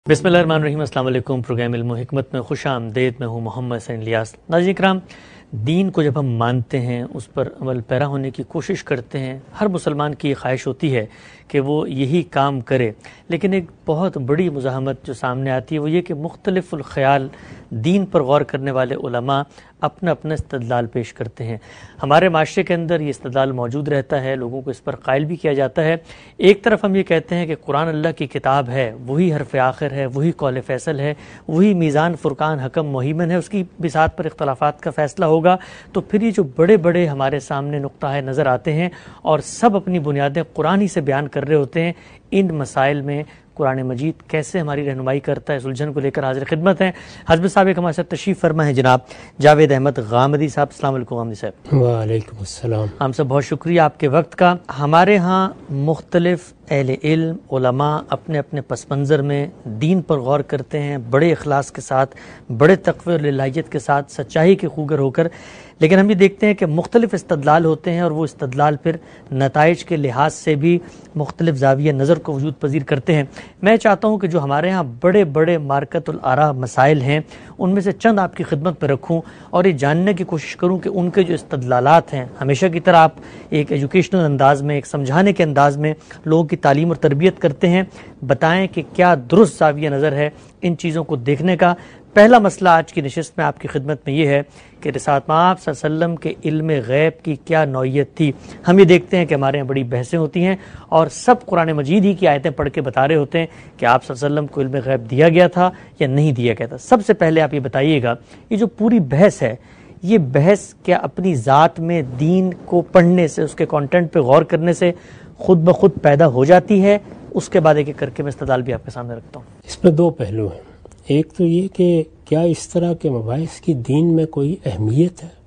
बिस्मिल्लाहिर्रहमानिर्रहीम। अस्सलाम वालेकुम। प्रोग्राम इल्म व हिकमत में खुश आमदीद। मैं हूँ मोहम्मद सईद इलियास। नाज़रीन किराम, दीन को जब हम मानते हैं, उस पर अमल पैरा होने की कोशिश करते हैं, हर मुसलमान की ख्वाहिश होती है कि वो यही काम करे। लेकिन एक बहुत बड़ी मुज़ाहमत जो सामने आती है वो ये कि मुख्तलिफ़ुल ख़याल दीन पर गौर करने वाले उलमा अपना अपना इस्तदलाल पेश करते हैं। हमारे माशरे के अंदर ये इस्तदलाल मौजूद रहता है, लोगों को इस पर कायल भी किया जाता है। एक तरफ हम ये कहते हैं कि कुरान अल्लाह की किताब है, वही हरफ आखिर है, वही कौल फैसल है, वही मीज़ान फुरकान हकम मुहीमन है, उसकी बिसात पर इख्तलाफात का फ़ैसला होगा। तो फिर ये जो बड़े बड़े हमारे सामने नुक्ता है नज़र आते हैं और सब अपनी बुनियादें कुरान ही से बयान कर रहे होते हैं। इन मसाइल में कुरान मजीद कैसे हमारी रहनुमाई करता है, इस उलझन को लेकर हाजिर खिदमत हैं हज़रत साहब। एक हमारे साथ तशरीफ़ फरमा है जनाब जावेद अहमद गामदी साहब। अस्सलाम वालेकुम गामदी साहब। वालेकुम अस्सलाम। हम सब बहुत शुक्रिया आपके वक्त का। हमारे यहाँ मुख्तलिफ़ अहले इल्म उलमा अपने अपने पस मंज़र में दीन पर गौर करते हैं, बड़े इखलास के साथ, बड़े तक़वे और लिल्लाहियत के साथ, सच्चाई के खूगर होकर। लेकिन हम ये देखते हैं कि मुख्तलिफ़ इस्तदलाल होते हैं और वो इस्तदलाल फिर नताइज के लिहाज से भी मुख्तलिफ़ ज़ाविया नज़र को वजूद पजीर करते हैं। मैं चाहता हूँ कि जो हमारे यहाँ बड़े बड़े मार्कतुल आरा मसाइल हैं उनमें से चंद आपकी खिदमत पर रखूँ और ये जानने की कोशिश करूँ कि उनके जो इस्तदलालात हैं, हमेशा की तरह आप एक एजुकेशनल अंदाज में, एक समझाने के अंदाज में लोगों की तालीम और तरबियत करते हैं। बताएं कि क्या दुरुस्त ज़ाविया नज़र है इन चीज़ों को देखने का। पहला मसला आज की नशिस्त में आपकी खिदमत में ये है कि रिसालत आप सल्लल्लाहु अलैहि वसल्लम के इल्म गैब की क्या नौइयत थी। हम ये देखते हैं कि हमारे यहाँ बड़ी बहसें होती हैं और सब कुरान मजीद ही की आयतें पढ़ के बता रहे होते हैं कि आप सल्लल्लाहु अलैहि वसल्लम को इल्म गैब दिया गया था या नहीं दिया गया था। सबसे पहले आप ये बताइएगा, ये जो पूरी बहस है, ये बहस क्या अपनी ज़ात में दीन को पढ़ने से, उसके कंटेंट पे गौर करने से खुद ब खुद पैदा हो जाती है? उसके बाद एक एक करके मैं इस्तदलाल भी आपके सामने रखता हूँ। इसमें दो पहलू हैं। एक तो ये कि क्या इस तरह के मबाइस की दीन में कोई अहमियत है,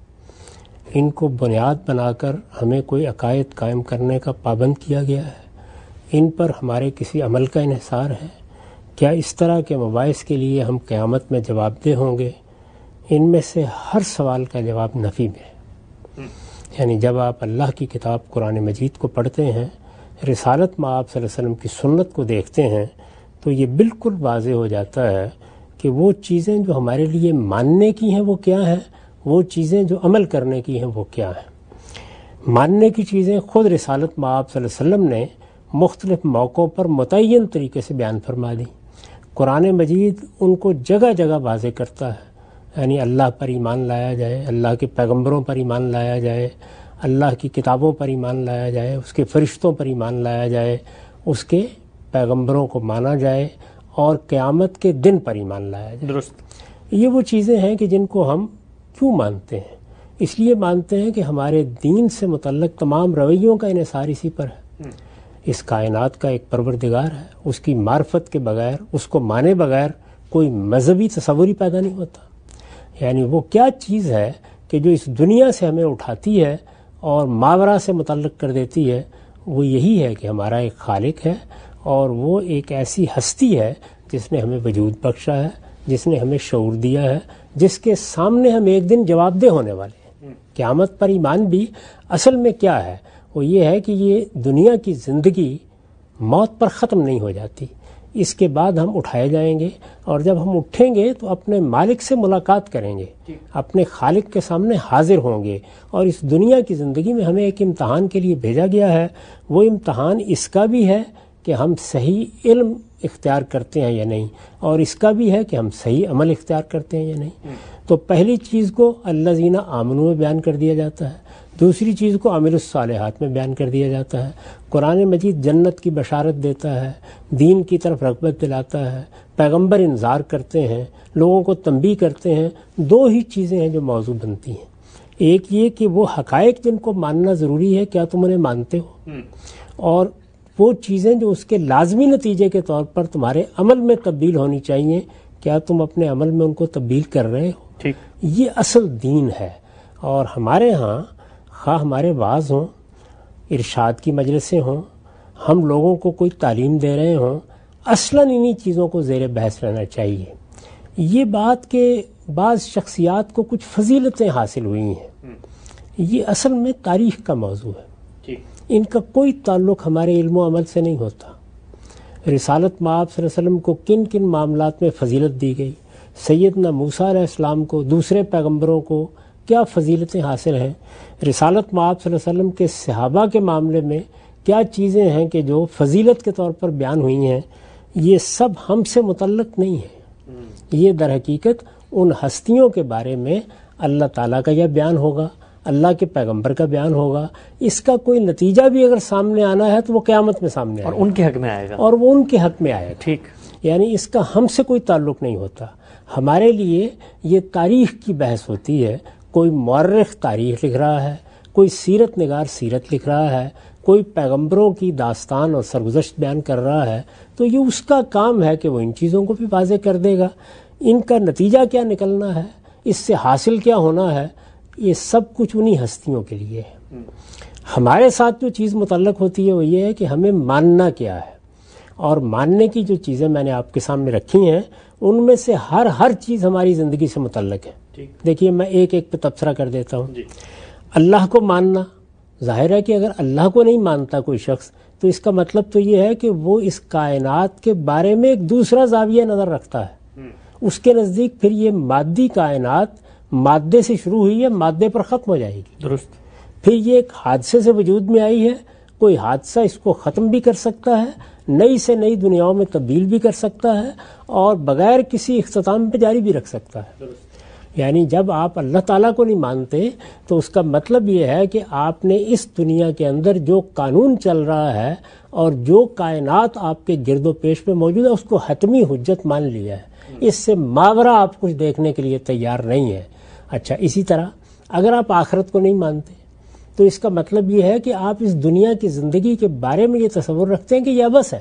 इनको बुनियाद बनाकर हमें कोई अकायद कायम करने का पाबंद किया गया है, इन पर हमारे किसी अमल का इन्हिसार है? क्या इस तरह के मबाइस के लिए हम क़यामत में जवाबदेह होंगे? इनमें से हर सवाल का जवाब नफ़ी में है। यानी जब आप अल्लाह की किताब कुरान मजीद को पढ़ते हैं, रिसालत में आप सल्लल्लाहु अलैहि वसल्लम की सुन्नत को देखते हैं, तो ये बिल्कुल वाज़ेह हो जाता है कि वो चीज़ें जो हमारे लिए मानने की हैं वो क्या हैं, वो चीज़ें जो अमल करने की हैं वो क्या हैं। मानने की चीज़ें खुद रिसालत में आप सल्लल्लाहु अलैहि वसल्लम ने मुख्तलिफ़ मौक़ों पर मुतय्यन तरीके से बयान फरमा दी। कुरान मजीद उनको जगह जगह वाज़ेह करता है। यानी अल्लाह पर ईमान लाया जाए, अल्लाह के पैगम्बरों पर ईमान लाया जाए, अल्लाह की किताबों पर ईमान लाया जाए, उसके फ़रिश्तों पर ईमान लाया जाए, उसके पैगम्बरों को माना जाए और क़यामत के दिन पर ईमान लाया जाए। दुरुस्त। ये वो चीज़ें हैं कि जिनको हम क्यों मानते हैं? इसलिए मानते हैं कि हमारे दीन से मुतल्लक तमाम रवैयों का इन्हिसार इसी पर है। इस कायनात का एक परवरदिगार है, उसकी मार्फत के बगैर, उसको माने बगैर कोई मजहबी तसव्वुर ही पैदा नहीं होता। यानी वो क्या चीज़ है कि जो इस दुनिया से हमें उठाती है और मावरा से मुतल्लक कर देती है, वो यही है कि हमारा एक खालिक है और वो एक ऐसी हस्ती है जिसने हमें वजूद बख्शा है, जिसने हमें शऊर दिया है, जिसके सामने हम एक दिन जवाबदेह होने वाले हैं। क़यामत पर ईमान भी असल में क्या है? वो ये है कि ये दुनिया की ज़िंदगी मौत पर ख़त्म नहीं हो जाती। इसके बाद हम उठाए जाएंगे और जब हम उठेंगे तो अपने मालिक से मुलाकात करेंगे, अपने खालिक के सामने हाजिर होंगे। और इस दुनिया की ज़िंदगी में हमें एक इम्तहान के लिए भेजा गया है। वो इम्तहान इसका भी है कि हम सही इल्म इख्तियार करते हैं या नहीं, और इसका भी है कि हम सही अमल इख्तियार करते हैं या नहीं। तो पहली चीज़ को अल्लज़ीना आमनू में बयान कर दिया जाता है, दूसरी चीज़ को अमिलुस सालिहात में बयान कर दिया जाता है। कुरान मजीद जन्नत की बशारत देता है, दीन की तरफ रग़बत दिलाता है, पैगंबर इंतज़ार करते हैं, लोगों को तंबीह करते हैं। दो ही चीज़ें हैं जो मौजू बनती हैं। एक ये कि वो हक़ाइक़ जिनको मानना ज़रूरी है, क्या तुम उन्हें मानते हो, और वो चीज़ें जो उसके लाजमी नतीजे के तौर पर तुम्हारे अमल में तब्दील होनी चाहिए, क्या तुम अपने अमल में उनको तब्दील कर रहे हो। ठीक। ये असल दीन है। और हमारे यहाँ खा हमारे वाज हों, इरशाद की मजलिसें हों, हम लोगों को कोई तालीम दे रहे हों, असलन इन्हीं चीज़ों को ज़ेर बहस रहना चाहिए। ये बात के बाज़ शख्सियात को कुछ फजीलतें हासिल हुई हैं, ये असल में तारीख़ का मौजू है। इनका कोई ताल्लुक़ हमारे इल्म व अमल से नहीं होता। رسالت مآب صلی اللہ علیہ وسلم کو کن کن معاملات میں فضیلت دی گئی، سیدنا موسیٰ علیہ السلام کو، دوسرے پیغمبروں کو کیا فضیلتیں حاصل ہیں، رسالت مآب صلی اللہ علیہ وسلم کے صحابہ کے معاملے میں کیا چیزیں ہیں کہ جو فضیلت کے طور پر بیان ہوئی ہیں، یہ سب ہم سے متعلق نہیں ہے. یہ در حقیقت ان ہستیوں کے بارے میں اللہ تعالیٰ کا یہ بیان ہوگا، اللہ کے پیغمبر کا بیان ہوگا. اس کا کوئی نتیجہ بھی اگر سامنے آنا ہے تو وہ قیامت میں سامنے آئے گا، اور ان کے حق میں آئے گا، اور وہ ان کے حق میں آئے گا. ٹھیک، یعنی اس کا ہم سے کوئی تعلق نہیں ہوتا. ہمارے لیے یہ تاریخ کی بحث ہوتی ہے. کوئی مورخ تاریخ لکھ رہا ہے، کوئی سیرت نگار سیرت لکھ رہا ہے، کوئی پیغمبروں کی داستان اور سرگزشت بیان کر رہا ہے، تو یہ اس کا کام ہے کہ وہ ان چیزوں کو بھی واضح کر دے گا. ان کا نتیجہ کیا نکلنا ہے، اس سے حاصل کیا ہونا ہے، یہ سب کچھ انہی ہستیوں کے لیے ہے. ہمارے ساتھ جو چیز متعلق ہوتی ہے وہ یہ ہے کہ ہمیں ماننا کیا ہے، اور ماننے کی جو چیزیں میں نے آپ کے سامنے رکھی ہیں ان میں سے ہر چیز ہماری زندگی سے متعلق ہے. دیکھیے میں ایک ایک پہ تبصرہ کر دیتا ہوں. اللہ کو ماننا، ظاہر ہے کہ اگر اللہ کو نہیں مانتا کوئی شخص تو اس کا مطلب تو یہ ہے کہ وہ اس کائنات کے بارے میں ایک دوسرا زاویہ نظر رکھتا ہے. اس کے نزدیک پھر یہ مادی کائنات مادے سے شروع ہوئی ہے، مادے پر ختم ہو جائے گی. درست. پھر یہ ایک حادثے سے وجود میں آئی ہے، کوئی حادثہ اس کو ختم بھی کر سکتا ہے، نئی سے نئی دنیاؤں میں تبدیل بھی کر سکتا ہے، اور بغیر کسی اختتام پہ جاری بھی رکھ سکتا ہے. یعنی جب آپ اللہ تعالیٰ کو نہیں مانتے تو اس کا مطلب یہ ہے کہ آپ نے اس دنیا کے اندر جو قانون چل رہا ہے اور جو کائنات آپ کے گرد و پیش میں موجود ہے اس کو حتمی حجت مان لیا ہے. اس سے ماورا آپ کچھ دیکھنے کے لیے تیار نہیں ہے. اچھا، اسی طرح اگر آپ آخرت کو نہیں مانتے تو اس کا مطلب یہ ہے کہ آپ اس دنیا کی زندگی کے بارے میں یہ تصور رکھتے ہیں کہ یہ ابس ہے.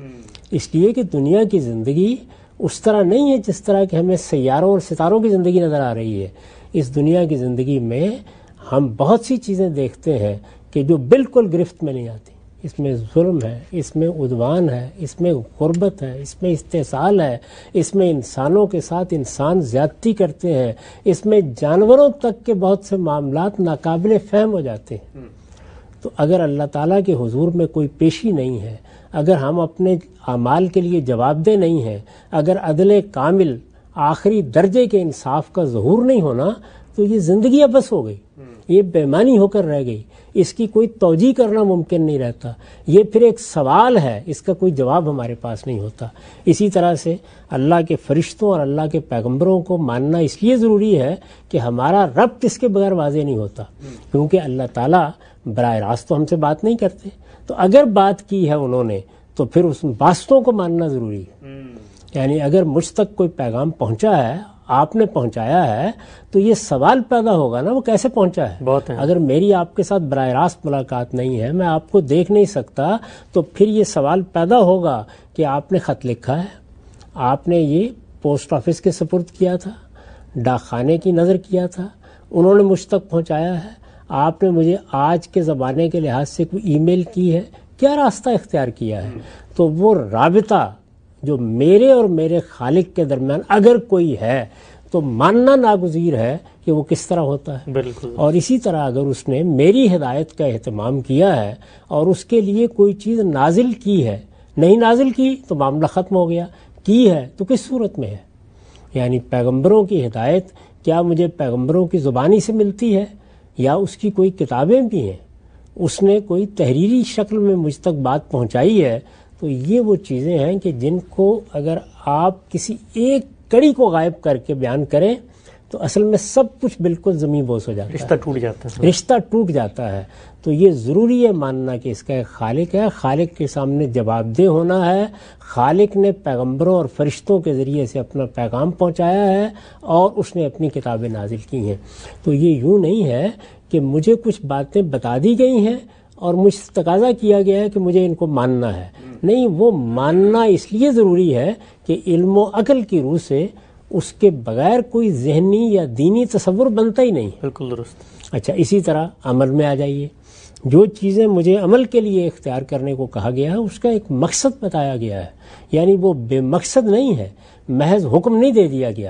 اس لیے کہ دنیا کی زندگی اس طرح نہیں ہے جس طرح کہ ہمیں سیاروں اور ستاروں کی زندگی نظر آ رہی ہے. اس دنیا کی زندگی میں ہم بہت سی چیزیں دیکھتے ہیں کہ جو بالکل گرفت میں نہیں آتی. اس میں ظلم ہے، اس میں عدوان ہے، اس میں غربت ہے، اس میں استحصال ہے، اس میں انسانوں کے ساتھ انسان زیادتی کرتے ہیں، اس میں جانوروں تک کے بہت سے معاملات ناقابل فہم ہو جاتے ہیں. تو اگر اللہ تعالیٰ کے حضور میں کوئی پیشی نہیں ہے، اگر ہم اپنے اعمال کے لیے جواب دہ نہیں ہیں، اگر عدل کامل آخری درجے کے انصاف کا ظہور نہیں ہونا تو یہ زندگی ابس ہو گئی، یہ بےمانی ہو کر رہ گئی. اس کی کوئی توجیہ کرنا ممکن نہیں رہتا. یہ پھر ایک سوال ہے، اس کا کوئی جواب ہمارے پاس نہیں ہوتا. اسی طرح سے اللہ کے فرشتوں اور اللہ کے پیغمبروں کو ماننا اس لیے ضروری ہے کہ ہمارا ربط اس کے بغیر واضح نہیں ہوتا، کیونکہ اللہ تعالیٰ براہ راست تو ہم سے بات نہیں کرتے. تو اگر بات کی ہے انہوں نے تو پھر اس واسطوں کو ماننا ضروری ہے. یعنی اگر مجھ تک کوئی پیغام پہنچا ہے، آپ نے پہنچایا ہے، تو یہ سوال پیدا ہوگا نا وہ کیسے پہنچا ہے. بہت ہے. اگر میری آپ کے ساتھ براہ راست ملاقات نہیں ہے، میں آپ کو دیکھ نہیں سکتا، تو پھر یہ سوال پیدا ہوگا کہ آپ نے خط لکھا ہے، آپ نے یہ پوسٹ آفس کے سپرد کیا تھا، ڈاک خانے کی نظر کیا تھا، انہوں نے مجھ تک پہنچایا ہے، آپ نے مجھے آج کے زمانے کے لحاظ سے کوئی ای میل کی ہے، کیا راستہ اختیار کیا ہے. تو وہ رابطہ جو میرے اور میرے خالق کے درمیان اگر کوئی ہے تو ماننا ناگزیر ہے کہ وہ کس طرح ہوتا ہے. بالکل. اور اسی طرح اگر اس نے میری ہدایت کا اہتمام کیا ہے اور اس کے لیے کوئی چیز نازل کی ہے، نہیں نازل کی تو معاملہ ختم ہو گیا، کی ہے تو کس صورت میں ہے. یعنی پیغمبروں کی ہدایت کیا مجھے پیغمبروں کی زبانی سے ملتی ہے یا اس کی کوئی کتابیں بھی ہیں، اس نے کوئی تحریری شکل میں مجھ تک بات پہنچائی ہے. تو یہ وہ چیزیں ہیں کہ جن کو اگر آپ کسی ایک کڑی کو غائب کر کے بیان کریں تو اصل میں سب کچھ بالکل زمین بوس ہو جاتا ہے، رشتہ ٹوٹ جاتا ہے. رشتہ ٹوٹ جاتا ہے. تو یہ ضروری ہے ماننا کہ اس کا ایک خالق ہے، خالق کے سامنے جواب دہ ہونا ہے. خالق نے پیغمبروں اور فرشتوں کے ذریعے سے اپنا پیغام پہنچایا ہے اور اس نے اپنی کتابیں نازل کی ہیں. تو یہ یوں نہیں ہے کہ مجھے کچھ باتیں بتا دی گئی ہیں اور مجھ سے تقاضا کیا گیا ہے کہ مجھے ان کو ماننا ہے. نہیں، وہ ماننا اس لیے ضروری ہے کہ علم و عقل کی روح سے اس کے بغیر کوئی ذہنی یا دینی تصور بنتا ہی نہیں. بالکل درست. اچھا، اسی طرح عمل میں آ جائیے. جو چیزیں مجھے عمل کے لیے اختیار کرنے کو کہا گیا ہے اس کا ایک مقصد بتایا گیا ہے. یعنی وہ بے مقصد نہیں ہے، محض حکم نہیں دے دیا گیا.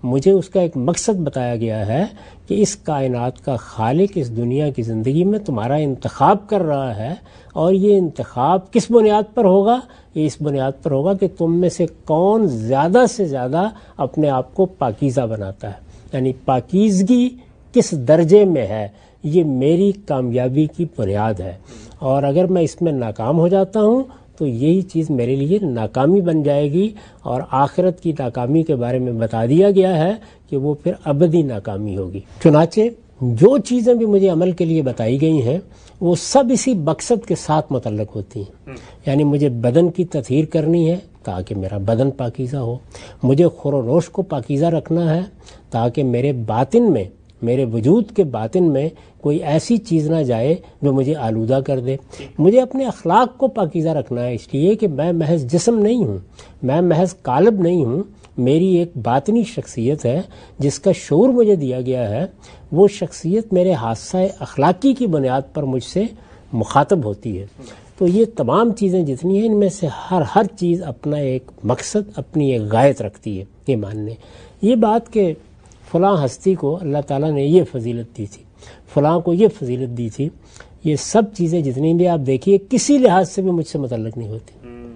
مجھے اس کا ایک مقصد بتایا گیا ہے کہ اس کائنات کا خالق اس دنیا کی زندگی میں تمہارا انتخاب کر رہا ہے، اور یہ انتخاب کس بنیاد پر ہوگا؟ یہ اس بنیاد پر ہوگا کہ تم میں سے کون زیادہ سے زیادہ اپنے آپ کو پاکیزہ بناتا ہے، یعنی پاکیزگی کس درجے میں ہے، یہ میری کامیابی کی بنیاد ہے۔ اور اگر میں اس میں ناکام ہو جاتا ہوں تو یہی چیز میرے لیے ناکامی بن جائے گی، اور آخرت کی ناکامی کے بارے میں بتا دیا گیا ہے کہ وہ پھر ابدی ناکامی ہوگی۔ چنانچہ جو چیزیں بھی مجھے عمل کے لیے بتائی گئی ہیں وہ سب اسی مقصد کے ساتھ متعلق ہوتی ہیں، یعنی مجھے بدن کی تطہیر کرنی ہے تاکہ میرا بدن پاکیزہ ہو، مجھے خور و نوش کو پاکیزہ رکھنا ہے تاکہ میرے باطن میں، میرے وجود کے باطن میں کوئی ایسی چیز نہ جائے جو مجھے آلودہ کر دے، مجھے اپنے اخلاق کو پاکیزہ رکھنا ہے، اس لیے کہ میں محض جسم نہیں ہوں، میں محض قالب نہیں ہوں، میری ایک باطنی شخصیت ہے جس کا شعور مجھے دیا گیا ہے۔ وہ شخصیت میرے حادثہ اخلاقی کی بنیاد پر مجھ سے مخاطب ہوتی ہے۔ تو یہ تمام چیزیں جتنی ہیں ان میں سے ہر چیز اپنا ایک مقصد، اپنی ایک غایت رکھتی ہے۔ یہ ماننے یہ بات کہ فلاں ہستی کو اللہ تعالیٰ نے یہ فضیلت دی تھی، فلاں کو یہ فضیلت دی تھی، یہ سب چیزیں جتنی بھی آپ دیکھیے کسی لحاظ سے بھی مجھ سے متعلق نہیں ہوتی،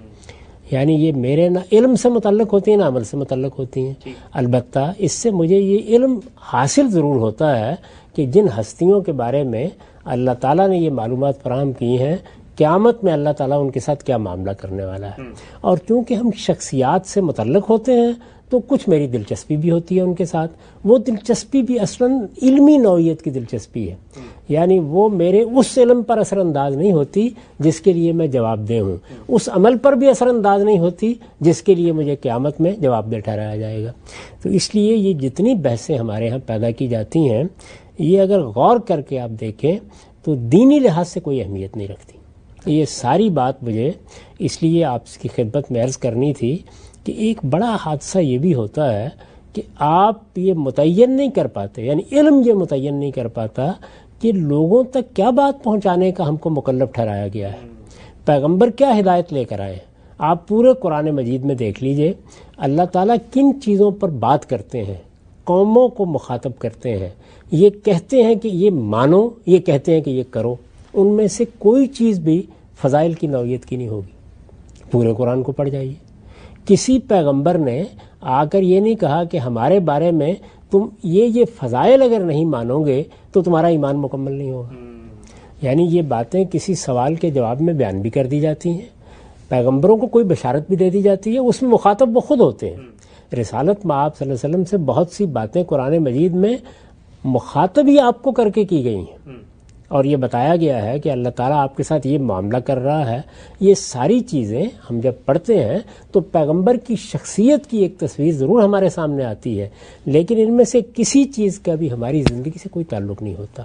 یعنی یہ میرے نہ علم سے متعلق ہوتی ہیں نہ عمل سے متعلق ہوتی ہیں۔ البتہ اس سے مجھے یہ علم حاصل ضرور ہوتا ہے کہ جن ہستیوں کے بارے میں اللہ تعالیٰ نے یہ معلومات فراہم کی ہیں، قیامت میں اللہ تعالیٰ ان کے ساتھ کیا معاملہ کرنے والا ہے۔ اور چونکہ ہم شخصیات سے متعلق ہوتے ہیں تو کچھ میری دلچسپی بھی ہوتی ہے ان کے ساتھ، وہ دلچسپی بھی اصلاً علمی نوعیت کی دلچسپی ہے، یعنی وہ میرے اس علم پر اثر انداز نہیں ہوتی جس کے لیے میں جواب دہ ہوں، اس عمل پر بھی اثر انداز نہیں ہوتی جس کے لیے مجھے قیامت میں جواب دہ ٹھہرایا جائے گا۔ تو اس لیے یہ جتنی بحثیں ہمارے ہاں پیدا کی جاتی ہیں، یہ اگر غور کر کے آپ دیکھیں تو دینی لحاظ سے کوئی اہمیت نہیں رکھتی۔ یہ ساری بات مجھے اس لیے آپ کی خدمت میں عرض کرنی تھی کہ ایک بڑا حادثہ یہ بھی ہوتا ہے کہ آپ یہ متعین نہیں کر پاتے، یعنی علم یہ متعین نہیں کر پاتا کہ لوگوں تک کیا بات پہنچانے کا ہم کو مکلف ٹھہرایا گیا ہے، پیغمبر کیا ہدایت لے کر آئے۔ آپ پورے قرآن مجید میں دیکھ لیجئے اللہ تعالیٰ کن چیزوں پر بات کرتے ہیں، قوموں کو مخاطب کرتے ہیں، یہ کہتے ہیں کہ یہ مانو، یہ کہتے ہیں کہ یہ کرو، ان میں سے کوئی چیز بھی فضائل کی نوعیت کی نہیں ہوگی۔ پورے قرآن کو پڑھ جائیے، کسی پیغمبر نے آ کر یہ نہیں کہا کہ ہمارے بارے میں تم یہ فضائل اگر نہیں مانو گے تو تمہارا ایمان مکمل نہیں ہوگا۔ یعنی یہ باتیں کسی سوال کے جواب میں بیان بھی کر دی جاتی ہیں، پیغمبروں کو کوئی بشارت بھی دے دی جاتی ہے، اس میں مخاطب وہ خود ہوتے ہیں۔ رسالت میں آپ صلی اللہ علیہ وسلم سے بہت سی باتیں قرآن مجید میں مخاطب ہی آپ کو کر کے کی گئی ہیں، اور یہ بتایا گیا ہے کہ اللہ تعالیٰ آپ کے ساتھ یہ معاملہ کر رہا ہے۔ یہ ساری چیزیں ہم جب پڑھتے ہیں تو پیغمبر کی شخصیت کی ایک تصویر ضرور ہمارے سامنے آتی ہے، لیکن ان میں سے کسی چیز کا بھی ہماری زندگی سے کوئی تعلق نہیں ہوتا۔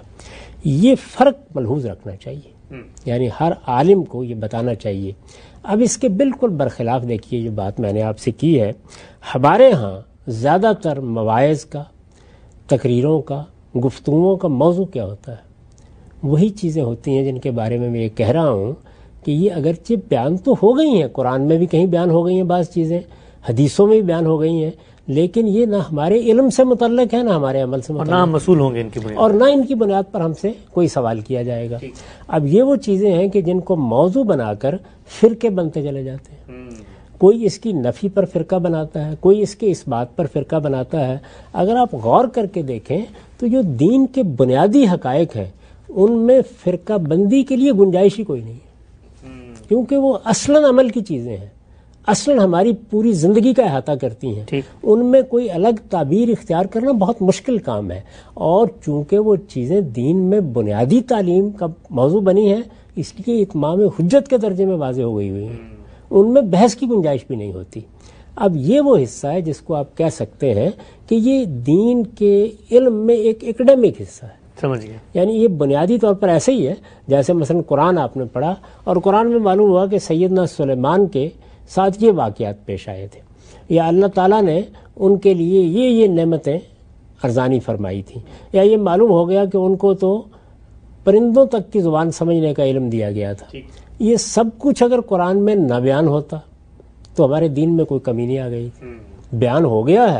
یہ فرق ملحوظ رکھنا چاہیے، یعنی ہر عالم کو یہ بتانا چاہیے۔ اب اس کے بالکل برخلاف دیکھیے جو بات میں نے آپ سے کی ہے، ہمارے ہاں زیادہ تر مواعظ کا، تقریروں کا، گفتگوؤں کا موضوع کیا ہوتا ہے؟ وہی چیزیں ہوتی ہیں جن کے بارے میں یہ کہہ رہا ہوں کہ یہ اگرچہ بیان تو ہو گئی ہیں، قرآن میں بھی کہیں بیان ہو گئی ہیں، بعض چیزیں حدیثوں میں بھی بیان ہو گئی ہیں، لیکن یہ نہ ہمارے علم سے متعلق ہے، نہ ہمارے عمل سے متعلق، اور نہ ہم مسئول ہوں گے ان کی بنیاد، اور نہ ان کی بنیاد پر ہم سے کوئی سوال کیا جائے گا۔ اب یہ وہ چیزیں ہیں کہ جن کو موضوع بنا کر فرقے بنتے چلے جاتے ہیں، کوئی اس کی نفی پر فرقہ بناتا ہے، کوئی اس کے اس بات پر فرقہ بناتا ہے۔ اگر آپ غور کر کے دیکھیں تو جو دین کے بنیادی حقائق ہیں ان میں فرقہ بندی کے لیے گنجائش ہی کوئی نہیں ہے، کیونکہ وہ اصلاً عمل کی چیزیں ہیں، اصلاً ہماری پوری زندگی کا احاطہ کرتی ہیں، ان میں کوئی الگ تعبیر اختیار کرنا بہت مشکل کام ہے۔ اور چونکہ وہ چیزیں دین میں بنیادی تعلیم کا موضوع بنی ہیں، اس لیے اتمام حجت کے درجے میں واضح ہو گئی ہوئی ہیں، ان میں بحث کی گنجائش بھی نہیں ہوتی۔ اب یہ وہ حصہ ہے جس کو آپ کہہ سکتے ہیں کہ یہ دین کے علم میں ایک ایکڈیمک حصہ ہے، سمجھ گئے؟ یعنی یہ بنیادی طور پر ایسے ہی ہے جیسے مثلا قرآن آپ نے پڑھا اور قرآن میں معلوم ہوا کہ سیدنا سلیمان کے ساتھ یہ واقعات پیش آئے تھے، یا اللہ تعالیٰ نے ان کے لیے یہ نعمتیں ارزانی فرمائی تھیں، یا یہ معلوم ہو گیا کہ ان کو تو پرندوں تک کی زبان سمجھنے کا علم دیا گیا تھا۔ یہ سب کچھ اگر قرآن میں نہ بیان ہوتا تو ہمارے دین میں کوئی کمی نہیں آ گئی تھی۔ بیان ہو گیا ہے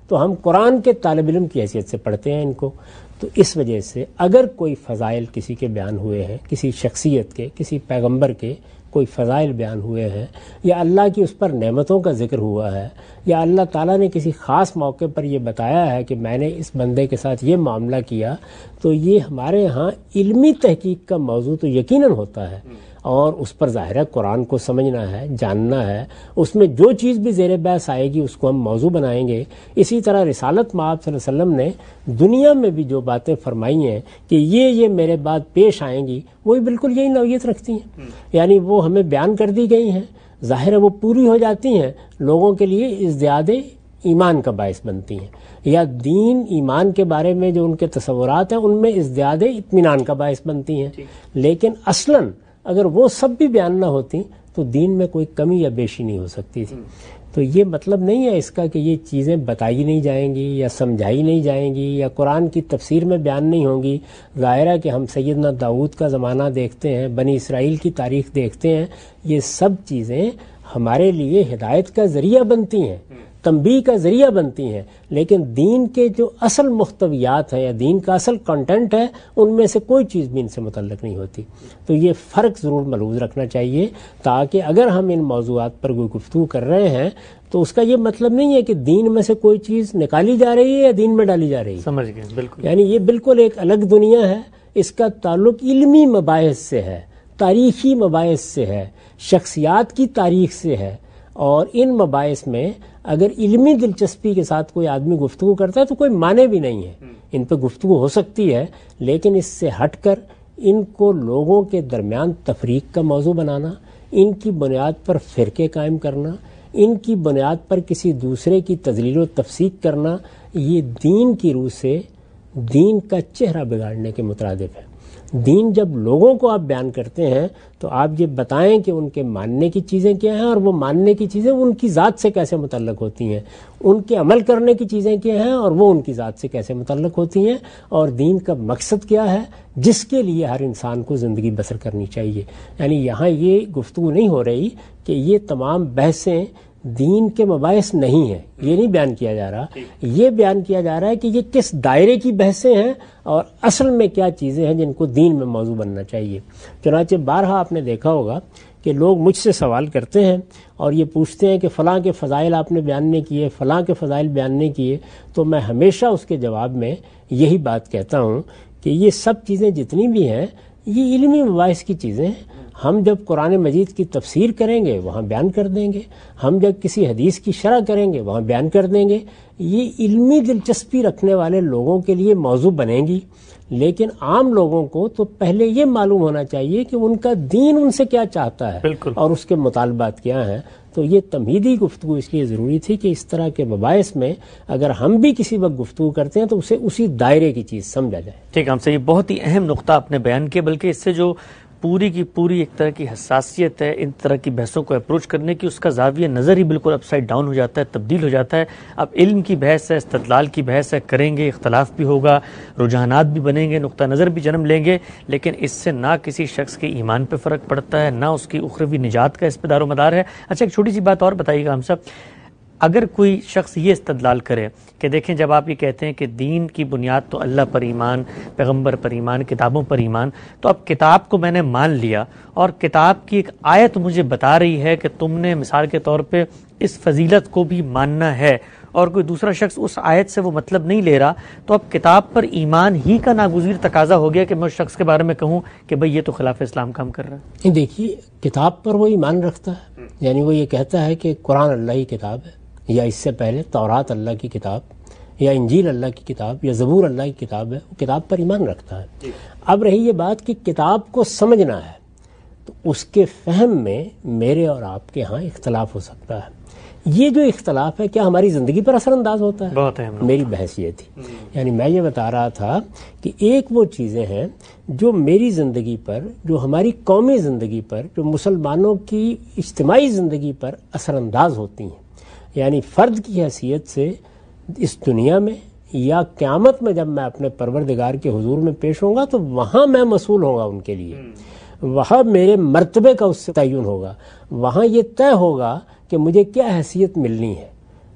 تو ہم قرآن کے طالب علم کی حیثیت سے پڑھتے ہیں ان کو. تو اس وجہ سے اگر کوئی فضائل کسی کے بیان ہوئے ہیں، کسی شخصیت کے، کسی پیغمبر کے کوئی فضائل بیان ہوئے ہیں، یا اللہ کی اس پر نعمتوں کا ذکر ہوا ہے، یا اللہ تعالیٰ نے کسی خاص موقع پر یہ بتایا ہے کہ میں نے اس بندے کے ساتھ یہ معاملہ کیا، تو یہ ہمارے ہاں علمی تحقیق کا موضوع تو یقیناً ہوتا ہے، اور اس پر ظاہر ہے قرآن کو سمجھنا ہے، جاننا ہے، اس میں جو چیز بھی زیر بحث آئے گی اس کو ہم موضوع بنائیں گے. اسی طرح رسالت مآب صلی اللہ علیہ وسلم نے دنیا میں بھی جو باتیں فرمائی ہیں کہ یہ میرے بعد پیش آئیں گی، وہی بالکل یہی نوعیت رکھتی ہیں، یعنی وہ ہمیں بیان کر دی گئی ہیں. ظاہر ہے وہ پوری ہو جاتی ہیں، لوگوں کے لیے ازدیاد ایمان کا باعث بنتی ہیں، یا دین ایمان کے بارے میں جو ان کے تصورات ہیں ان میں ازدیاد اطمینان کا باعث بنتی ہیں. لیکن اصلاً اگر وہ سب بھی بیان نہ ہوتی تو دین میں کوئی کمی یا بیشی نہیں ہو سکتی تھی. تو یہ مطلب نہیں ہے اس کا کہ یہ چیزیں بتائی نہیں جائیں گی یا سمجھائی نہیں جائیں گی یا قرآن کی تفسیر میں بیان نہیں ہوں گی. ظاہر ہے کہ ہم سیدنا داؤد کا زمانہ دیکھتے ہیں، بنی اسرائیل کی تاریخ دیکھتے ہیں، یہ سب چیزیں ہمارے لیے ہدایت کا ذریعہ بنتی ہیں، تنبیہ کا ذریعہ بنتی ہیں، لیکن دین کے جو اصل محتویات ہیں یا دین کا اصل کنٹینٹ ہے ان میں سے کوئی چیز بھی ان سے متعلق نہیں ہوتی. تو یہ فرق ضرور ملحوظ رکھنا چاہیے، تاکہ اگر ہم ان موضوعات پر کوئی گفتگو کر رہے ہیں تو اس کا یہ مطلب نہیں ہے کہ دین میں سے کوئی چیز نکالی جا رہی ہے یا دین میں ڈالی جا رہی ہے. سمجھ گئے، بالکل. یعنی یہ بالکل ایک الگ دنیا ہے، اس کا تعلق علمی مباحث سے ہے، تاریخی مباحث سے ہے، شخصیات کی تاریخ سے ہے، اور ان مباحث میں اگر علمی دلچسپی کے ساتھ کوئی آدمی گفتگو کرتا ہے تو کوئی معنی بھی نہیں ہے. ان پہ گفتگو ہو سکتی ہے، لیکن اس سے ہٹ کر ان کو لوگوں کے درمیان تفریق کا موضوع بنانا، ان کی بنیاد پر فرقے قائم کرنا، ان کی بنیاد پر کسی دوسرے کی تذلیل و تفسیق کرنا، یہ دین کی روح سے دین کا چہرہ بگاڑنے کے مترادف ہے. دین جب لوگوں کو آپ بیان کرتے ہیں تو آپ یہ بتائیں کہ ان کے ماننے کی چیزیں کیا ہیں، اور وہ ماننے کی چیزیں ان کی ذات سے کیسے متعلق ہوتی ہیں، ان کے عمل کرنے کی چیزیں کیا ہیں اور وہ ان کی ذات سے کیسے متعلق ہوتی ہیں، اور دین کا مقصد کیا ہے جس کے لیے ہر انسان کو زندگی بسر کرنی چاہیے. یعنی یہاں یہ گفتگو نہیں ہو رہی کہ یہ تمام بحثیں دین کے مباحث نہیں ہیں، یہ نہیں بیان کیا جا رہا. یہ بیان کیا جا رہا ہے کہ یہ کس دائرے کی بحثیں ہیں اور اصل میں کیا چیزیں ہیں جن کو دین میں موضوع بننا چاہیے. چنانچہ بارہا آپ نے دیکھا ہوگا کہ لوگ مجھ سے سوال کرتے ہیں اور یہ پوچھتے ہیں کہ فلاں کے فضائل آپ نے بیان نہیں کیے، فلاں کے فضائل بیان نہیں کیے، تو میں ہمیشہ اس کے جواب میں یہی بات کہتا ہوں کہ یہ سب چیزیں جتنی بھی ہیں یہ علمی مباحث کی چیزیں ہیں. ہم جب قرآن مجید کی تفسیر کریں گے وہاں بیان کر دیں گے، ہم جب کسی حدیث کی شرح کریں گے وہاں بیان کر دیں گے. یہ علمی دلچسپی رکھنے والے لوگوں کے لیے موضوع بنیں گی، لیکن عام لوگوں کو تو پہلے یہ معلوم ہونا چاہیے کہ ان کا دین ان سے کیا چاہتا ہے اور اس کے مطالبات کیا ہیں. تو یہ تمہیدی گفتگو اس لیے ضروری تھی کہ اس طرح کے مباحث میں اگر ہم بھی کسی وقت گفتگو کرتے ہیں تو اسے اسی دائرے کی چیز سمجھا جائے. ٹھیک ہے، ہم سے یہ بہت ہی اہم نقطہ آپ نے بیان کیا، بلکہ اس سے جو پوری کی پوری ایک طرح کی حساسیت ہے ان طرح کی بحثوں کو اپروچ کرنے کی، اس کا زاویہ نظر ہی بالکل اپ سائڈ ڈاؤن ہو جاتا ہے، تبدیل ہو جاتا ہے. اب علم کی بحث ہے، استدلال کی بحث ہے، کریں گے، اختلاف بھی ہوگا، رجحانات بھی بنیں گے، نقطہ نظر بھی جنم لیں گے، لیکن اس سے نہ کسی شخص کے ایمان پہ فرق پڑتا ہے، نہ اس کی اخروی نجات کا اس پہ دار و مدار ہے. اچھا، ایک چھوٹی سی بات اور بتائیے گا ہم سب، اگر کوئی شخص یہ استدلال کرے کہ دیکھیں جب آپ یہ کہتے ہیں کہ دین کی بنیاد تو اللہ پر ایمان، پیغمبر پر ایمان، کتابوں پر ایمان، تو اب کتاب کو میں نے مان لیا اور کتاب کی ایک آیت مجھے بتا رہی ہے کہ تم نے مثال کے طور پہ اس فضیلت کو بھی ماننا ہے، اور کوئی دوسرا شخص اس آیت سے وہ مطلب نہیں لے رہا، تو اب کتاب پر ایمان ہی کا ناگزیر تقاضا ہو گیا کہ میں اس شخص کے بارے میں کہوں کہ بھئی یہ تو خلاف اسلام کام کر رہا ہے. دیکھیے، کتاب پر وہ ایمان رکھتا ہے، یعنی وہ یہ کہتا ہے کہ قرآن اللہ کی کتاب ہے، یا اس سے پہلے تورات اللہ کی کتاب، یا انجیل اللہ کی کتاب، یا زبور اللہ کی کتاب ہے، وہ کتاب پر ایمان رکھتا ہے. اب رہی یہ بات کہ کتاب کو سمجھنا ہے، تو اس کے فہم میں میرے اور آپ کے ہاں اختلاف ہو سکتا ہے. یہ جو اختلاف ہے کیا ہماری زندگی پر اثر انداز ہوتا ہے؟ بہت اہم. میری بحث یہ تھی، یعنی میں یہ بتا رہا تھا کہ ایک وہ چیزیں ہیں جو میری زندگی پر، جو ہماری قومی زندگی پر، جو مسلمانوں کی اجتماعی زندگی پر اثر انداز ہوتی ہیں، یعنی فرد کی حیثیت سے اس دنیا میں یا قیامت میں جب میں اپنے پروردگار کے حضور میں پیش ہوں گا تو وہاں میں مسئول ہوں گا ان کے لیے، وہاں میرے مرتبے کا اس سے تعین ہوگا، وہاں یہ طے ہوگا کہ مجھے کیا حیثیت ملنی ہے.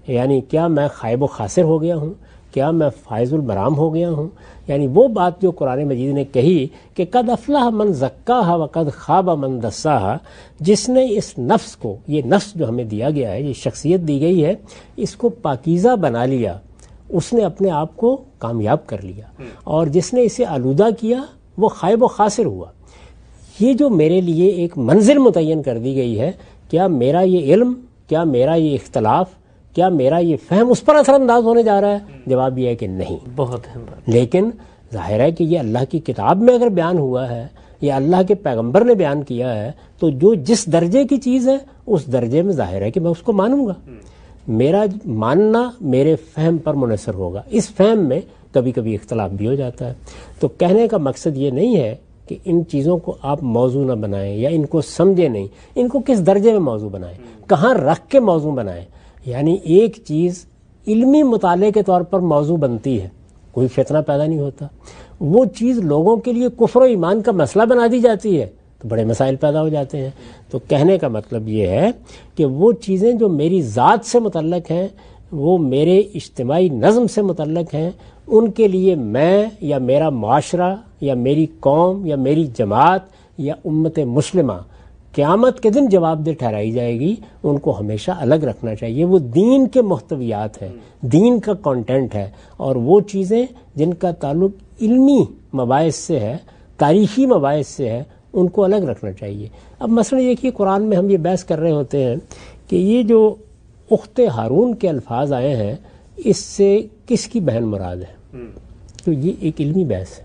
یعنی کیا میں خائب و خاسر ہو گیا ہوں؟ کیا میں فائز المرام ہو گیا ہوں؟ یعنی وہ بات جو قرآن مجید نے کہی کہ قد افلح من زکاہا وقد خاب من دساہا، جس نے اس نفس کو، یہ نفس جو ہمیں دیا گیا ہے، یہ شخصیت دی گئی ہے، اس کو پاکیزہ بنا لیا، اس نے اپنے آپ کو کامیاب کر لیا، اور جس نے اسے آلودہ کیا وہ خائب و خاسر ہوا۔ یہ جو میرے لیے ایک منزل متعین کر دی گئی ہے، کیا میرا یہ علم، کیا میرا یہ اختلاف، کیا میرا یہ فہم اس پر اثر انداز ہونے جا رہا ہے؟ جواب یہ ہے کہ نہیں۔ بہت اہم بات۔ لیکن ظاہر ہے کہ یہ اللہ کی کتاب میں اگر بیان ہوا ہے یا اللہ کے پیغمبر نے بیان کیا ہے تو جو جس درجے کی چیز ہے اس درجے میں ظاہر ہے کہ میں اس کو مانوں گا۔ میرا ماننا میرے فہم پر منحصر ہوگا، اس فہم میں کبھی کبھی اختلاف بھی ہو جاتا ہے۔ تو کہنے کا مقصد یہ نہیں ہے کہ ان چیزوں کو آپ موضوع نہ بنائیں یا ان کو سمجھیں نہیں، ان کو کس درجے میں موضوع بنائیں، کہاں رکھ کے موضوع بنائیں۔ یعنی ایک چیز علمی مطالعے کے طور پر موضوع بنتی ہے، کوئی فتنہ پیدا نہیں ہوتا، وہ چیز لوگوں کے لیے کفر و ایمان کا مسئلہ بنا دی جاتی ہے تو بڑے مسائل پیدا ہو جاتے ہیں۔ تو کہنے کا مطلب یہ ہے کہ وہ چیزیں جو میری ذات سے متعلق ہیں، وہ میرے اجتماعی نظم سے متعلق ہیں، ان کے لیے میں یا میرا معاشرہ یا میری قوم یا میری جماعت یا امت مسلمہ قیامت کے دن جواب دہ ٹھہرائی جائے گی، ان کو ہمیشہ الگ رکھنا چاہیے۔ وہ دین کے محتویات ہیں، دین کا کنٹینٹ ہے، اور وہ چیزیں جن کا تعلق علمی مباحث سے ہے، تاریخی مباحث سے ہے، ان کو الگ رکھنا چاہیے۔ اب مثلا دیکھیے قرآن میں ہم یہ بحث کر رہے ہوتے ہیں کہ یہ جو اخت ہارون کے الفاظ آئے ہیں، اس سے کس کی بہن مراد ہے؟ تو یہ ایک علمی بحث ہے۔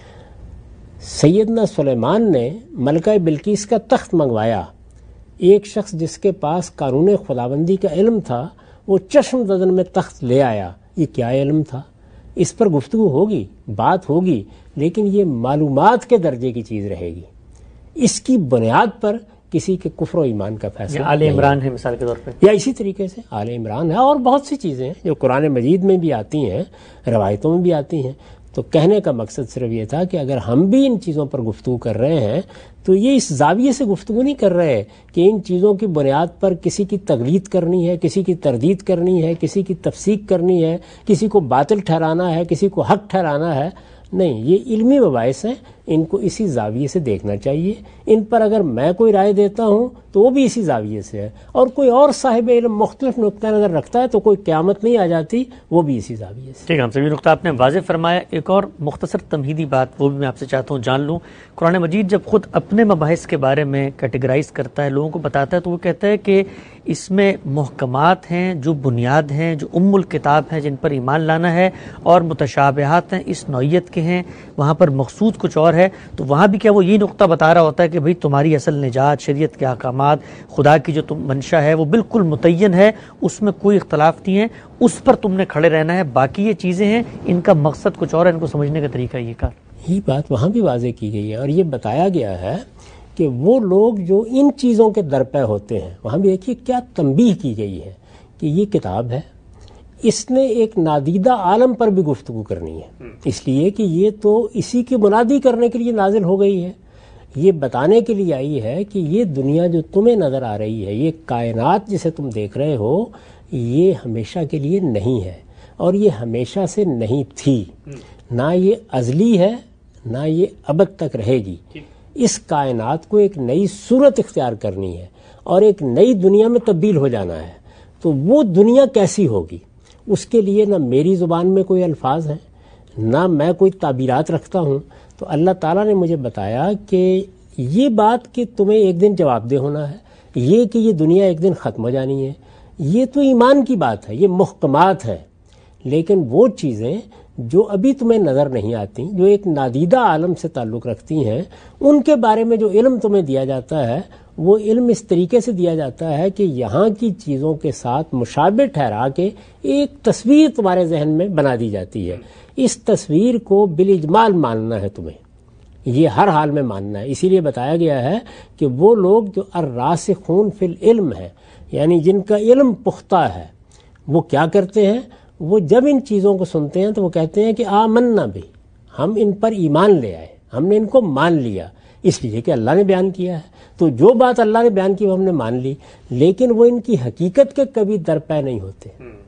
سیدنا سلیمان نے ملکہ بلقیس کا تخت منگوایا، ایک شخص جس کے پاس قانون خداوندی کا علم تھا وہ چشم زدن میں تخت لے آیا۔ یہ کیا علم تھا؟ اس پر گفتگو ہوگی، بات ہوگی، لیکن یہ معلومات کے درجے کی چیز رہے گی، اس کی بنیاد پر کسی کے کفر و ایمان کا فیصلہ آل عمران ہے مثال کے طور پہ، یا اسی طریقے سے آل عمران ہے، اور بہت سی چیزیں ہیں جو قرآن مجید میں بھی آتی ہیں، روایتوں میں بھی آتی ہیں۔ تو کہنے کا مقصد صرف یہ تھا کہ اگر ہم بھی ان چیزوں پر گفتگو کر رہے ہیں تو یہ اس زاویے سے گفتگو نہیں کر رہے کہ ان چیزوں کی بنیاد پر کسی کی تقلید کرنی ہے، کسی کی تردید کرنی ہے، کسی کی تفسیق کرنی ہے، کسی کو باطل ٹھہرانا ہے، کسی کو حق ٹھہرانا ہے۔ نہیں، یہ علمی مباحث ہیں، ان کو اسی زاویے سے دیکھنا چاہیے۔ ان پر اگر میں کوئی رائے دیتا ہوں تو وہ بھی اسی زاویے سے ہے، اور کوئی اور صاحب علم مختلف نقطہ نظر رکھتا ہے تو کوئی قیامت نہیں آ جاتی، وہ بھی اسی زاویے سے۔ ٹھیک ہے، ہم سے یہ نقطہ آپ نے واضح فرمایا۔ ایک اور مختصر تمہیدی بات وہ بھی میں آپ سے چاہتا ہوں جان لوں۔ قرآن مجید جب خود اپنے مباحث کے بارے میں کیٹیگرائز کرتا ہے، لوگوں کو بتاتا ہے، تو وہ کہتا ہے کہ اس میں محکمات ہیں جو بنیاد ہیں، جو الکتاب ہیں جن پر ایمان لانا ہے، اور متشابہات ہیں اس نوعیت کے ہیں، وہاں پر مقصود کچھ اور ہے۔ تو وہاں بھی کیا وہ یہی نقطہ بتا رہا ہوتا ہے کہ بھئی تمہاری اصل نجات، شریعت کے احکامات، خدا کی جو تم منشا ہے وہ بالکل متعین ہے، اس میں کوئی اختلاف نہیں ہے، اس پر تم نے کھڑے رہنا ہے، باقی یہ چیزیں ہیں ان کا مقصد کچھ اور ہے، ان کو سمجھنے کا طریقہ یہ کا۔ یہ بات وہاں بھی واضح کی گئی ہے، اور یہ بتایا گیا ہے کہ وہ لوگ جو ان چیزوں کے درپے ہوتے ہیں، وہاں بھی دیکھیے کیا تنبیہ کی گئی ہے کہ یہ کتاب ہے، اس نے ایک نادیدہ عالم پر بھی گفتگو کرنی ہے، اس لیے کہ یہ تو اسی کی منادی کرنے کے لیے نازل ہو گئی ہے، یہ بتانے کے لیے آئی ہے کہ یہ دنیا جو تمہیں نظر آ رہی ہے، یہ کائنات جسے تم دیکھ رہے ہو، یہ ہمیشہ کے لیے نہیں ہے، اور یہ ہمیشہ سے نہیں تھی، نہ یہ ازلی ہے، نہ یہ ابد تک رہے گی۔ اس کائنات کو ایک نئی صورت اختیار کرنی ہے اور ایک نئی دنیا میں تبدیل ہو جانا ہے۔ تو وہ دنیا کیسی ہوگی، اس کے لیے نہ میری زبان میں کوئی الفاظ ہیں، نہ میں کوئی تعبیرات رکھتا ہوں۔ تو اللہ تعالیٰ نے مجھے بتایا کہ یہ بات کہ تمہیں ایک دن جواب دہ ہونا ہے، یہ کہ یہ دنیا ایک دن ختم ہو جانی ہے، یہ تو ایمان کی بات ہے، یہ محکمات ہیں۔ لیکن وہ چیزیں جو ابھی تمہیں نظر نہیں آتی، جو ایک نادیدہ عالم سے تعلق رکھتی ہیں، ان کے بارے میں جو علم تمہیں دیا جاتا ہے، وہ علم اس طریقے سے دیا جاتا ہے کہ یہاں کی چیزوں کے ساتھ مشابہ ٹھہرا کے ایک تصویر تمہارے ذہن میں بنا دی جاتی ہے۔ اس تصویر کو بالاجمال ماننا ہے تمہیں، یہ ہر حال میں ماننا ہے۔ اسی لیے بتایا گیا ہے کہ وہ لوگ جو الراسخون فی العلم ہیں، یعنی جن کا علم پختہ ہے، وہ کیا کرتے ہیں؟ وہ جب ان چیزوں کو سنتے ہیں تو وہ کہتے ہیں کہ آمنا بھی، ہم ان پر ایمان لے آئے، ہم نے ان کو مان لیا، اس لیے کہ اللہ نے بیان کیا ہے۔ تو جو بات اللہ نے بیان کی وہ ہم نے مان لی، لیکن وہ ان کی حقیقت کے کبھی درپے نہیں ہوتے۔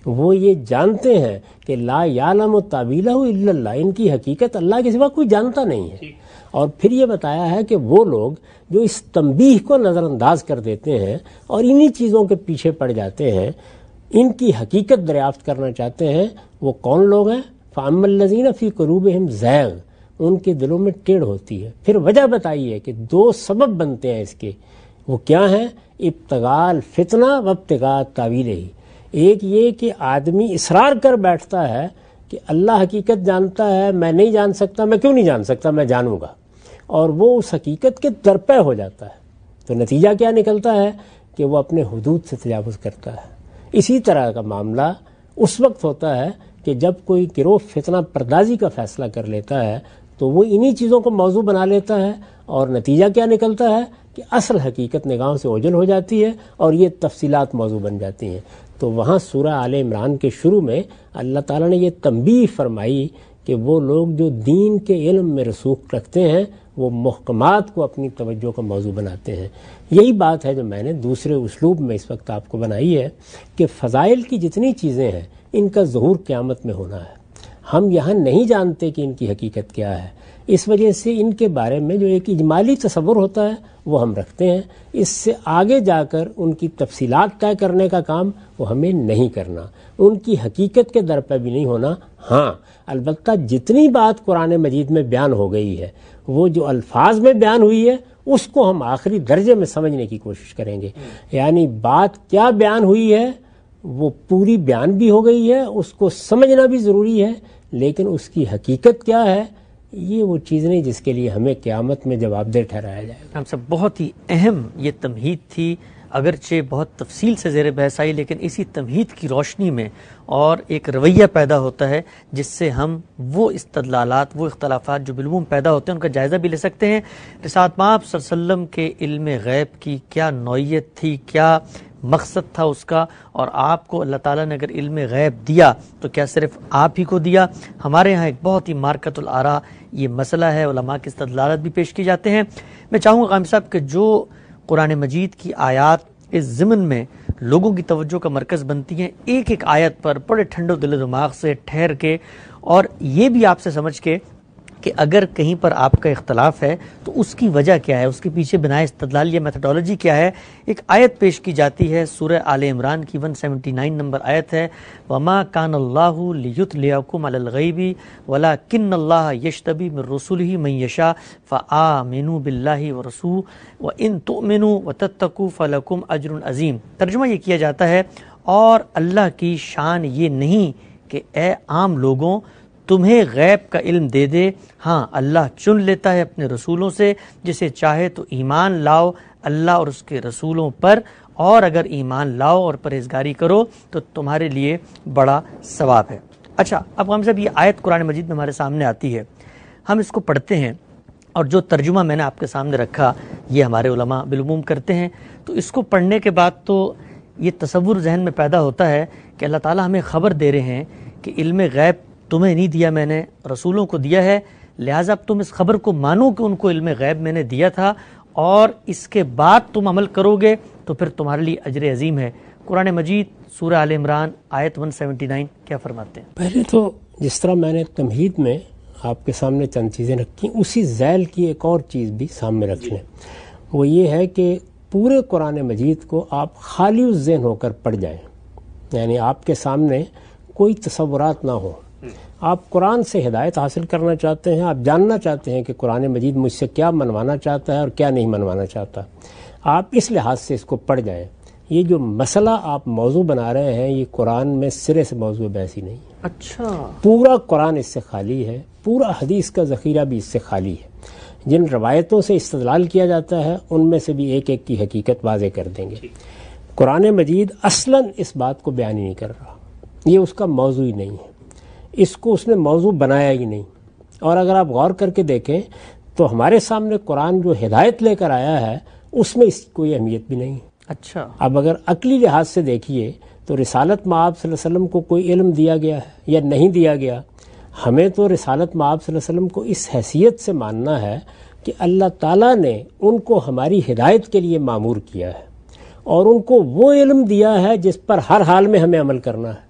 وہ یہ جانتے ہیں کہ لا یعلم تاویلہ الا اللہ، ان کی حقیقت اللہ کے سوا کوئی جانتا نہیں ہے۔ اور پھر یہ بتایا ہے کہ وہ لوگ جو اس تنبیہ کو نظر انداز کر دیتے ہیں اور انہی چیزوں کے پیچھے پڑ جاتے ہیں، ان کی حقیقت دریافت کرنا چاہتے ہیں، وہ کون لوگ ہیں؟ فَأَمَّا الَّذِينَ فِي قُلُوبِهِمْ زَيْغٌ، ان کے دلوں میں ٹیڑھ ہوتی ہے۔ پھر وجہ بتائیے کہ دو سبب بنتے ہیں اس کے، وہ کیا ہیں؟ ابتغاء الفتنہ و ابتغاء تاویلہ۔ ایک یہ کہ آدمی اصرار کر بیٹھتا ہے کہ اللہ حقیقت جانتا ہے، میں نہیں جان سکتا، میں کیوں نہیں جان سکتا، میں جانوں گا، اور وہ اس حقیقت کے درپے ہو جاتا ہے، تو نتیجہ کیا نکلتا ہے کہ وہ اپنے حدود سے تجاوز کرتا ہے۔ اسی طرح کا معاملہ اس وقت ہوتا ہے کہ جب کوئی گروہ فتنہ پردازی کا فیصلہ کر لیتا ہے تو وہ انہی چیزوں کو موضوع بنا لیتا ہے، اور نتیجہ کیا نکلتا ہے کہ اصل حقیقت نگاہوں سے اوجھل ہو جاتی ہے اور یہ تفصیلات موضوع بن جاتی ہیں۔ تو وہاں سورہ آل عمران کے شروع میں اللہ تعالیٰ نے یہ تنبیہ فرمائی کہ وہ لوگ جو دین کے علم میں رسوخ رکھتے ہیں وہ محکمات کو اپنی توجہ کا موضوع بناتے ہیں۔ یہی بات ہے جو میں نے دوسرے اسلوب میں اس وقت آپ کو بنائی ہے کہ فضائل کی جتنی چیزیں ہیں ان کا ظہور قیامت میں ہونا ہے۔ ہم یہاں نہیں جانتے کہ ان کی حقیقت کیا ہے، اس وجہ سے ان کے بارے میں جو ایک اجمالی تصور ہوتا ہے وہ ہم رکھتے ہیں، اس سے آگے جا کر ان کی تفصیلات طے کرنے کا کام وہ ہمیں نہیں کرنا، ان کی حقیقت کے در پہ بھی نہیں ہونا۔ ہاں البتہ جتنی بات قرآن مجید میں بیان ہو گئی ہے، وہ جو الفاظ میں بیان ہوئی ہے اس کو ہم آخری درجے میں سمجھنے کی کوشش کریں گے، یعنی بات کیا بیان ہوئی ہے وہ پوری بیان بھی ہو گئی ہے، اس کو سمجھنا بھی ضروری ہے، لیکن اس کی حقیقت کیا ہے یہ وہ چیز نہیں جس کے لیے ہمیں قیامت میں جواب دہ ٹھہرایا جائے گا۔ ہم سب بہت ہی اہم یہ تمہید تھی، اگرچہ بہت تفصیل سے زیر بحث آئی، لیکن اسی تمہید کی روشنی میں اور ایک رویہ پیدا ہوتا ہے جس سے ہم وہ استدلالات، وہ اختلافات جو بالعموم پیدا ہوتے ہیں ان کا جائزہ بھی لے سکتے ہیں۔ رسالت مآب صلی اللہ علیہ وسلم کے علم غیب کی کیا نوعیت تھی، کیا مقصد تھا اس کا، اور آپ کو اللہ تعالیٰ نے اگر علم غیب دیا تو کیا صرف آپ ہی کو دیا؟ ہمارے ہاں ایک بہت ہی مارکت الآراء یہ مسئلہ ہے، علماء کے استدلالات بھی پیش کی جاتے ہیں۔ میں چاہوں گا غامدی صاحب کہ جو قرآن مجید کی آیات اس ضمن میں لوگوں کی توجہ کا مرکز بنتی ہیں، ایک ایک آیت پر بڑے ٹھنڈے دل و دماغ سے ٹھہر کے، اور یہ بھی آپ سے سمجھ کے کہ اگر کہیں پر آپ کا اختلاف ہے تو اس کی وجہ کیا ہے، اس کے پیچھے بنائے استدلال یا میتھڈولوجی کیا ہے۔ ایک آیت پیش کی جاتی ہے سورہ آل عمران کی 179 نمبر آیت ہے، وَمَا كَانَ اللَّهُ لِيُطْلِعَكُمْ عَلَى الْغَيْبِ وَلَكِنَّ اللَّهَ يَجْتَبِي مِن رُّسُلِهِ مَن يَشَاءُ فَآمِنُوا بِاللَّهِ وَرَسُولِهِ وَإِن تُؤْمِنُوا وَتَتَّقُوا فَلَكُمْ أَجْرٌ عَظِيمٌ۔ ترجمہ یہ کیا جاتا ہے، اور اللہ کی شان یہ نہیں کہ اے عام لوگوں تمہیں غیب کا علم دے دے، ہاں اللہ چن لیتا ہے اپنے رسولوں سے جسے چاہے تو ایمان لاؤ اللہ اور اس کے رسولوں پر، اور اگر ایمان لاؤ اور پرہیزگاری کرو تو تمہارے لیے بڑا ثواب ہے۔ اچھا، اب ہم صاحب یہ آیت قرآن مجید میں ہمارے سامنے آتی ہے، ہم اس کو پڑھتے ہیں، اور جو ترجمہ میں نے آپ کے سامنے رکھا یہ ہمارے علماء بالعموم کرتے ہیں، تو اس کو پڑھنے کے بعد تو یہ تصور ذہن میں پیدا ہوتا ہے کہ اللہ تعالیٰ ہمیں خبر دے رہے ہیں کہ علم غیب تمہیں نہیں دیا میں نے، رسولوں کو دیا ہے، لہٰذا اب تم اس خبر کو مانو کہ ان کو علم غیب میں نے دیا تھا، اور اس کے بعد تم عمل کرو گے تو پھر تمہارے لیے اجر عظیم ہے۔ قرآن مجید سورہ آل عمران آیت 179 کیا فرماتے ہیں؟ پہلے تو جس طرح میں نے تمہید میں آپ کے سامنے چند چیزیں رکھی، اسی ذیل کی ایک اور چیز بھی سامنے رکھ لیں، وہ یہ ہے کہ پورے قرآن مجید کو آپ خالی الذہن ہو کر پڑھ جائیں، یعنی آپ کے سامنے کوئی تصورات نہ ہو۔ آپ قرآن سے ہدایت حاصل کرنا چاہتے ہیں، آپ جاننا چاہتے ہیں کہ قرآن مجید مجھ سے کیا منوانا چاہتا ہے اور کیا نہیں منوانا چاہتا، آپ اس لحاظ سے اس کو پڑھ جائیں۔ یہ جو مسئلہ آپ موضوع بنا رہے ہیں یہ قرآن میں سرے سے موضوع بحثی نہیں ہے۔ اچھا، پورا قرآن اس سے خالی ہے، پورا حدیث کا ذخیرہ بھی اس سے خالی ہے۔ جن روایتوں سے استدلال کیا جاتا ہے ان میں سے بھی ایک ایک کی حقیقت واضح کر دیں گے۔ قرآن مجید اصلاً اس بات کو بیان ہی نہیں کر رہا، یہ اس کا موضوع ہی نہیں ہے، اس کو اس نے موضوع بنایا ہی نہیں۔ اور اگر آپ غور کر کے دیکھیں تو ہمارے سامنے قرآن جو ہدایت لے کر آیا ہے اس میں اس کی کوئی اہمیت بھی نہیں ہے۔ اچھا، اب اگر عقلی لحاظ سے دیکھیے تو رسالت مآب صلی اللہ علیہ وسلم کو کوئی علم دیا گیا ہے یا نہیں دیا گیا؟ ہمیں تو رسالت مآب صلی اللہ علیہ وسلم کو اس حیثیت سے ماننا ہے کہ اللہ تعالیٰ نے ان کو ہماری ہدایت کے لیے مامور کیا ہے، اور ان کو وہ علم دیا ہے جس پر ہر حال میں ہمیں عمل کرنا ہے۔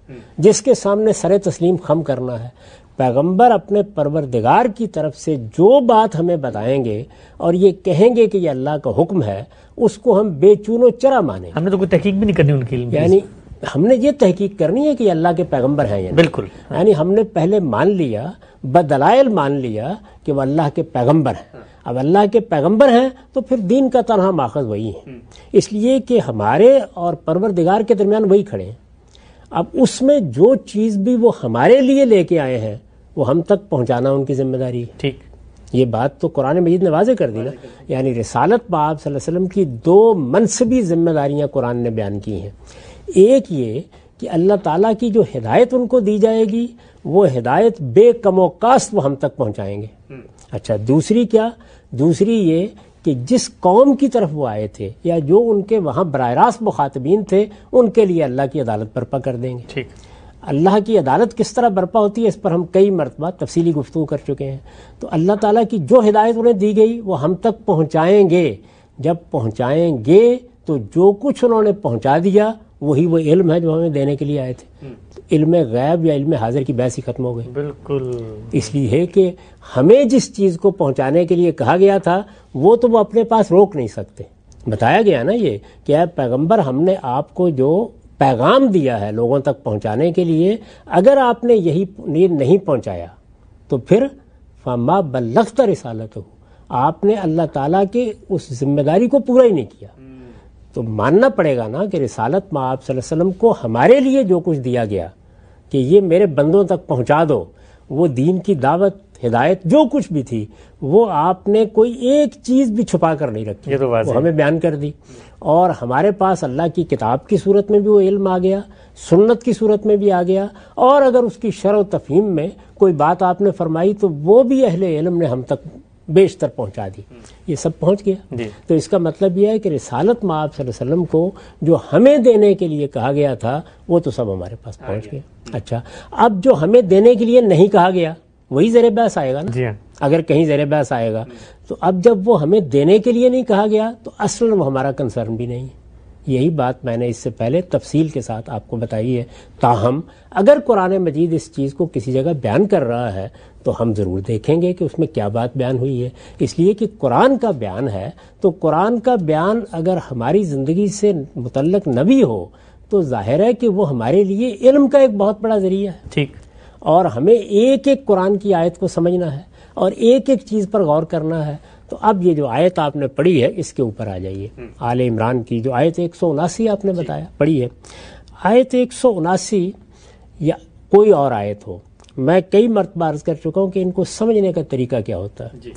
جس کے سامنے سر تسلیم خم کرنا ہے. پیغمبر اپنے پروردگار کی طرف سے جو بات ہمیں بتائیں گے اور یہ کہیں گے کہ یہ اللہ کا حکم ہے، اس کو ہم بے چون و چرا مانیں. ہم نے تو کوئی تحقیق بھی نہیں کرنی ان کی علم کی. یعنی ہم نے یہ تحقیق کرنی ہے کہ یہ اللہ کے پیغمبر ہیں یا نہیں. بالکل. یعنی ہم نے پہلے مان لیا، بدلائل مان لیا کہ وہ اللہ کے پیغمبر ہیں. اب اللہ کے پیغمبر ہیں تو پھر دین کا تنہا ماخذ وہی ہے، اس لیے کہ ہمارے اور پروردگار کے درمیان وہی کھڑے ہیں. اب اس میں جو چیز بھی وہ ہمارے لیے لے کے آئے ہیں وہ ہم تک پہنچانا ان کی ذمہ داری ہے. ٹھیک. یہ بات تو قرآن مجید نے واضح کر دی نا. یعنی رسالت باب صلی اللہ علیہ وسلم کی دو منصبی ذمہ داریاں قرآن نے بیان کی ہیں. ایک یہ کہ اللہ تعالیٰ کی جو ہدایت ان کو دی جائے گی وہ ہدایت بے کم و کاست وہ ہم تک پہنچائیں گے. اچھا، دوسری کیا؟ دوسری یہ کہ جس قوم کی طرف وہ آئے تھے یا جو ان کے وہاں براہ راست مخاطبین تھے ان کے لیے اللہ کی عدالت برپا کر دیں گے. ٹھیک. اللہ کی عدالت کس طرح برپا ہوتی ہے اس پر ہم کئی مرتبہ تفصیلی گفتگو کر چکے ہیں. تو اللہ تعالیٰ کی جو ہدایت انہیں دی گئی وہ ہم تک پہنچائیں گے. جب پہنچائیں گے تو جو کچھ انہوں نے پہنچا دیا وہی وہ علم ہے جو ہمیں دینے کے لیے آئے تھے. علم غیب یا علم حاضر کی بحث ہی ختم ہو گئی. بالکل. اس لیے ہے کہ ہمیں جس چیز کو پہنچانے کے لیے کہا گیا تھا وہ تو وہ اپنے پاس روک نہیں سکتے. بتایا گیا نا یہ کہ اے پیغمبر ہم نے آپ کو جو پیغام دیا ہے لوگوں تک پہنچانے کے لیے، اگر آپ نے یہی نہیں پہنچایا تو پھر فما بلغت رسالتہ، آپ نے اللہ تعالیٰ کے اس ذمہ داری کو پورا ہی نہیں کیا. تو ماننا پڑے گا نا کہ رسالت میں آپ صلی اللہ علیہ وسلم کو ہمارے لیے جو کچھ دیا گیا کہ یہ میرے بندوں تک پہنچا دو، وہ دین کی دعوت، ہدایت جو کچھ بھی تھی وہ آپ نے کوئی ایک چیز بھی چھپا کر نہیں رکھی، وہ ہمیں بیان کر دی. اور ہمارے پاس اللہ کی کتاب کی صورت میں بھی وہ علم آ گیا، سنت کی صورت میں بھی آ گیا، اور اگر اس کی شرح و تفہیم میں کوئی بات آپ نے فرمائی تو وہ بھی اہل علم نے ہم تک بیشتر پہنچا دی. یہ سب پہنچ گیا. تو اس کا مطلب یہ ہے کہ رسالت مآب صلی اللہ علیہ وسلم کو جو ہمیں دینے کے لیے کہا گیا تھا وہ تو سب ہمارے پاس پہنچ گیا. اچھا، اب جو ہمیں دینے کے لیے نہیں کہا گیا وہی زیر بحث آئے گا نا. اگر کہیں زیر بحث آئے گا تو اب جب وہ ہمیں دینے کے لیے نہیں کہا گیا تو اصلاً وہ ہمارا کنسرن بھی نہیں ہے. یہی بات میں نے اس سے پہلے تفصیل کے ساتھ آپ کو بتائی ہے. تاہم اگر قرآن مجید اس چیز کو کسی جگہ بیان کر رہا ہے تو ہم ضرور دیکھیں گے کہ اس میں کیا بات بیان ہوئی ہے. اس لیے کہ قرآن کا بیان ہے تو قرآن کا بیان اگر ہماری زندگی سے متعلق نہ بھی ہو تو ظاہر ہے کہ وہ ہمارے لیے علم کا ایک بہت بڑا ذریعہ ہے. ٹھیک. اور ہمیں ایک ایک قرآن کی آیت کو سمجھنا ہے اور ایک ایک چیز پر غور کرنا ہے. تو اب یہ جو آیت آپ نے پڑھی ہے اس کے اوپر آ جائیے. آل عمران کی جو آیت 179 آپ نے بتایا پڑھی ہے، آیت 179 یا کوئی اور آیت ہو، میں کئی مرتبہ عرض کر چکا ہوں کہ ان کو سمجھنے کا طریقہ کیا ہوتا ہے.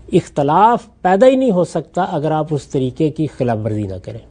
اختلاف پیدا ہی نہیں ہو سکتا اگر آپ اس طریقے کی خلاف ورزی نہ کریں.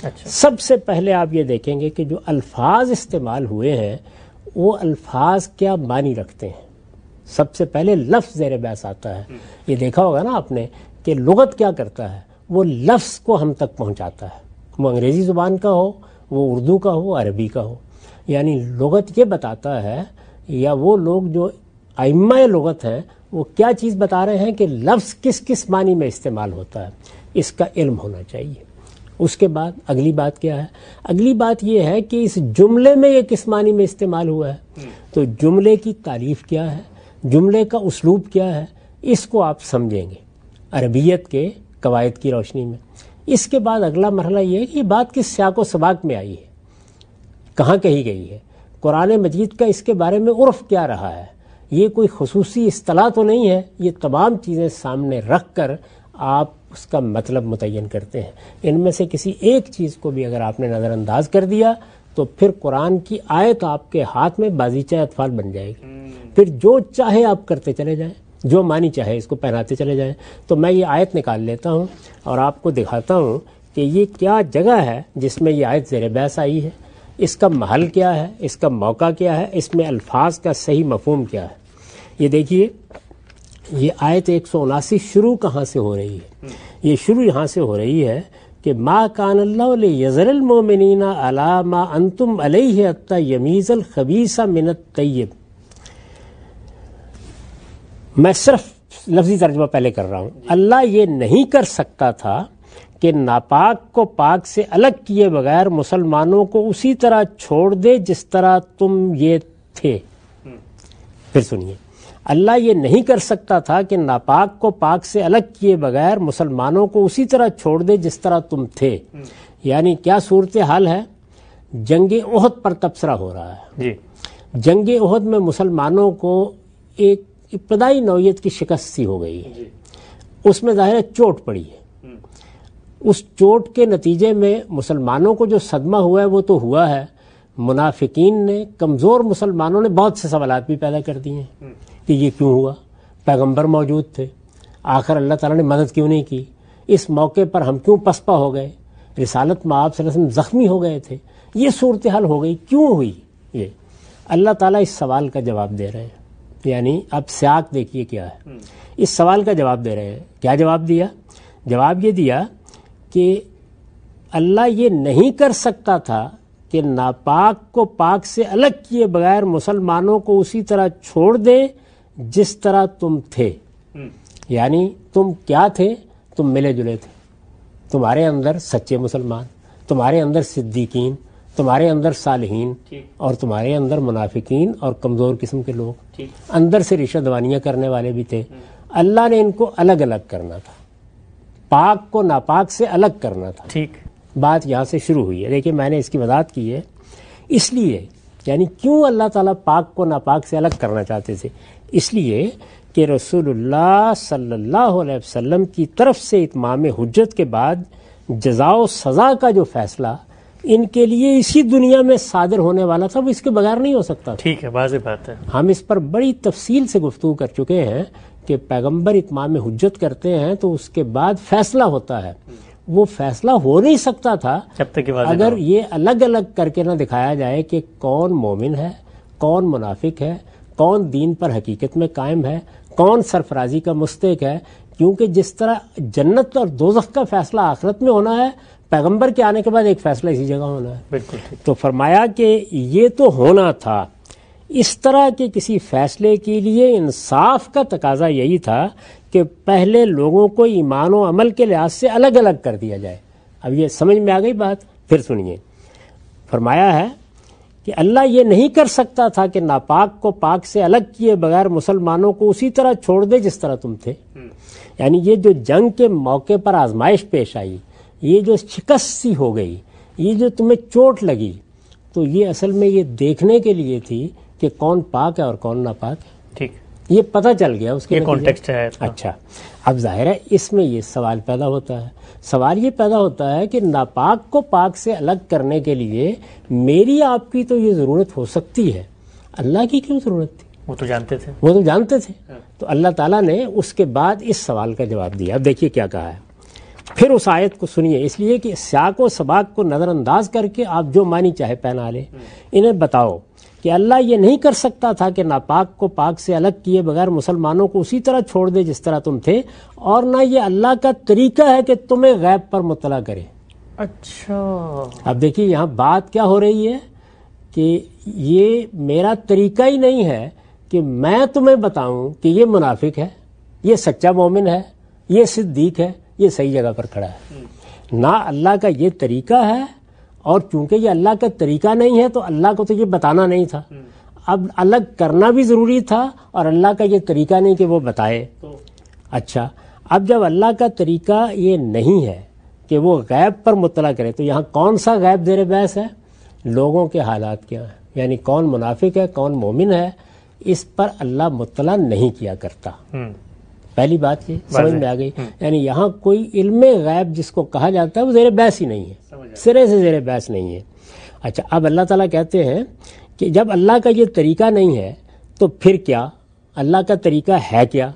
سب سے پہلے آپ یہ دیکھیں گے کہ جو الفاظ استعمال ہوئے ہیں وہ الفاظ کیا معنی رکھتے ہیں. سب سے پہلے لفظ زیر بحث آتا ہے. یہ دیکھا ہوگا نا آپ نے کہ لغت کیا کرتا ہے، وہ لفظ کو ہم تک پہنچاتا ہے. وہ انگریزی زبان کا ہو، وہ اردو کا ہو، عربی کا ہو. یعنی لغت یہ بتاتا ہے، یا وہ لوگ جو ائمہ لغت ہیں وہ کیا چیز بتا رہے ہیں کہ لفظ کس کس معنی میں استعمال ہوتا ہے، اس کا علم ہونا چاہیے. اس کے بعد اگلی بات کیا ہے؟ اگلی بات یہ ہے کہ اس جملے میں یہ کس معنی میں استعمال ہوا ہے. تو جملے کی تعریف کیا ہے، جملے کا اسلوب کیا ہے، اس کو آپ سمجھیں گے عربیت کے قواعد کی روشنی میں. اس کے بعد اگلا مرحلہ یہ ہے کہ یہ بات کس سیاق و سباق میں آئی ہے، کہاں کہی گئی ہے، قرآن مجید کا اس کے بارے میں عرف کیا رہا ہے. یہ کوئی خصوصی اصطلاح تو نہیں ہے. یہ تمام چیزیں سامنے رکھ کر آپ اس کا مطلب متعین کرتے ہیں. ان میں سے کسی ایک چیز کو بھی اگر آپ نے نظر انداز کر دیا تو پھر قرآن کی آیت آپ کے ہاتھ میں بازیچہ اطفال بن جائے گی. پھر جو چاہے آپ کرتے چلے جائیں، جو معنی چاہے اس کو پہناتے چلے جائیں. تو میں یہ آیت نکال لیتا ہوں اور آپ کو دکھاتا ہوں کہ یہ کیا جگہ ہے جس میں یہ آیت زیر بحث آئی ہے، اس کا محل کیا ہے، اس کا موقع کیا ہے، اس میں الفاظ کا صحیح مفہوم کیا ہے. یہ دیکھیے، یہ آیت 179 شروع کہاں سے ہو رہی ہے؟ یہ شروع یہاں سے ہو رہی ہے کہ ما کان اللہ لیذر المؤمنین علی ما انتم علیہ حتی یمیز الخبیث من الطیب. میں صرف لفظی ترجمہ پہلے کر رہا ہوں. اللہ یہ نہیں کر سکتا تھا کہ کہ ناپاک کو پاک سے الگ کیے بغیر مسلمانوں کو اسی طرح چھوڑ دے جس طرح تم یہ تھے. پھر سنیے، اللہ یہ نہیں کر سکتا تھا کہ ناپاک کو پاک سے الگ کیے بغیر مسلمانوں کو اسی طرح چھوڑ دے جس طرح تم تھے. یعنی کیا صورتحال ہے؟ جنگ احد پر تبصرہ ہو رہا ہے. جی. جنگ احد میں مسلمانوں کو ایک ابتدائی نوعیت کی شکست سی ہو گئی ہے. اس میں ظاہر چوٹ پڑی ہے. اس چوٹ کے نتیجے میں مسلمانوں کو جو صدمہ ہوا ہے وہ تو ہوا ہے. منافقین نے، کمزور مسلمانوں نے بہت سے سوالات بھی پیدا کر دیے ہیں کہ یہ کیوں ہوا، پیغمبر موجود تھے، آخر اللہ تعالیٰ نے مدد کیوں نہیں کی، اس موقع پر ہم کیوں پسپا ہو گئے، رسالت میں آپ صلی اللہ علیہ وسلم زخمی ہو گئے تھے، یہ صورتحال ہو گئی، کیوں ہوئی یہ؟ اللہ تعالیٰ اس سوال کا جواب دے رہے ہیں. یعنی اب سیاق دیکھیے کیا ہے. اس سوال کا جواب دے رہے ہیں. کیا جواب دیا؟ جواب یہ دیا کہ اللہ یہ نہیں کر سکتا تھا کہ ناپاک کو پاک سے الگ کیے بغیر مسلمانوں کو اسی طرح چھوڑ دے جس طرح تم تھے. یعنی تم کیا تھے؟ تم ملے جلے تھے. تمہارے اندر سچے مسلمان، تمہارے اندر صدیقین، تمہارے اندر صالحین، اور تمہارے اندر منافقین اور کمزور قسم کے لوگ، اندر سے رشوت دوانیاں کرنے والے بھی تھے. اللہ نے ان کو الگ الگ کرنا تھا، پاک کو ناپاک سے الگ کرنا تھا. ٹھیک، بات یہاں سے شروع ہوئی ہے. دیکھیے میں نے اس کی وضاحت کی ہے. اس لیے یعنی کیوں اللہ تعالیٰ پاک کو ناپاک سے الگ کرنا چاہتے تھے؟ اس لیے کہ رسول اللہ صلی اللہ علیہ وسلم کی طرف سے اتمام حجت کے بعد جزا و سزا کا جو فیصلہ ان کے لیے اسی دنیا میں صادر ہونے والا تھا، وہ اس کے بغیر نہیں ہو سکتا. ٹھیک ہے، واضح بات ہے. ہم اس پر بڑی تفصیل سے گفتگو کر چکے ہیں کہ پیغمبر اتمام حجت کرتے ہیں تو اس کے بعد فیصلہ ہوتا ہے. وہ فیصلہ ہو نہیں سکتا تھا جب تک اگر یہ الگ الگ کر کے نہ دکھایا جائے کہ کون مومن ہے، کون منافق ہے، کون دین پر حقیقت میں قائم ہے، کون سرفرازی کا مستحق ہے. کیونکہ جس طرح جنت اور دوزخ کا فیصلہ آخرت میں ہونا ہے، پیغمبر کے آنے کے بعد ایک فیصلہ اسی جگہ ہونا ہے. بالکل. تو فرمایا کہ یہ تو ہونا تھا. اس طرح کے کسی فیصلے کے لیے انصاف کا تقاضا یہی تھا کہ پہلے لوگوں کو ایمان و عمل کے لحاظ سے الگ الگ کر دیا جائے. اب یہ سمجھ میں آ گئی بات؟ پھر سنیے، فرمایا ہے کہ اللہ یہ نہیں کر سکتا تھا کہ ناپاک کو پاک سے الگ کیے بغیر مسلمانوں کو اسی طرح چھوڑ دے جس طرح تم تھے. یعنی یہ جو جنگ کے موقع پر آزمائش پیش آئی، یہ جو شکست سی ہو گئی، یہ جو تمہیں چوٹ لگی، تو یہ اصل میں یہ دیکھنے کے لیے تھی کہ کون پاک ہے اور کون ناپاک ہے. ٹھیک، یہ پتہ چل گیا اس کے کانٹیکسٹ ہے. اچھا، اب ظاہر ہے اس میں یہ سوال پیدا ہوتا ہے. سوال یہ پیدا ہوتا ہے کہ ناپاک کو پاک سے الگ کرنے کے لیے میری آپ کی تو یہ ضرورت ہو سکتی ہے، اللہ کی کیوں ضرورت تھی؟ وہ تو جانتے تھے. تو اللہ تعالیٰ نے اس کے بعد اس سوال کا جواب دیا. اب دیکھیے کیا کہا ہے. پھر اس آیت کو سنیے، اس لیے کہ سیاق و سباق کو نظر انداز کر کے آپ جو معنی چاہے پہنا لے. انہیں بتاؤ کہ اللہ یہ نہیں کر سکتا تھا کہ ناپاک کو پاک سے الگ کیے بغیر مسلمانوں کو اسی طرح چھوڑ دے جس طرح تم تھے، اور نہ یہ اللہ کا طریقہ ہے کہ تمہیں غیب پر مطلع کرے. اچھا، اب دیکھیے یہاں بات کیا ہو رہی ہے کہ یہ میرا طریقہ ہی نہیں ہے کہ میں تمہیں بتاؤں کہ یہ منافق ہے، یہ سچا مومن ہے، یہ صدیق ہے، یہ صحیح جگہ پر کھڑا ہے. نہ اللہ کا یہ طریقہ ہے، اور چونکہ یہ اللہ کا طریقہ نہیں ہے تو اللہ کو تو یہ بتانا نہیں تھا. اب الگ کرنا بھی ضروری تھا، اور اللہ کا یہ طریقہ نہیں کہ وہ بتائے. اچھا، اب جب اللہ کا طریقہ یہ نہیں ہے کہ وہ غیب پر مطلع کرے، تو یہاں کون سا غیب زیر بحث ہے؟ لوگوں کے حالات کیا ہیں، یعنی کون منافق ہے، کون مومن ہے، اس پر اللہ مطلع نہیں کیا کرتا. پہلی بات یہ سمجھ میں آ گئی. یعنی یہاں کوئی علم غیب جس کو کہا جاتا ہے وہ زیر بحث ہی نہیں ہے، سرے سے زیر بحث نہیں ہے. اچھا، اب اللہ تعالیٰ کہتے ہیں کہ جب اللہ کا یہ طریقہ نہیں ہے تو پھر کیا؟ اللہ کا طریقہ ہے کیا؟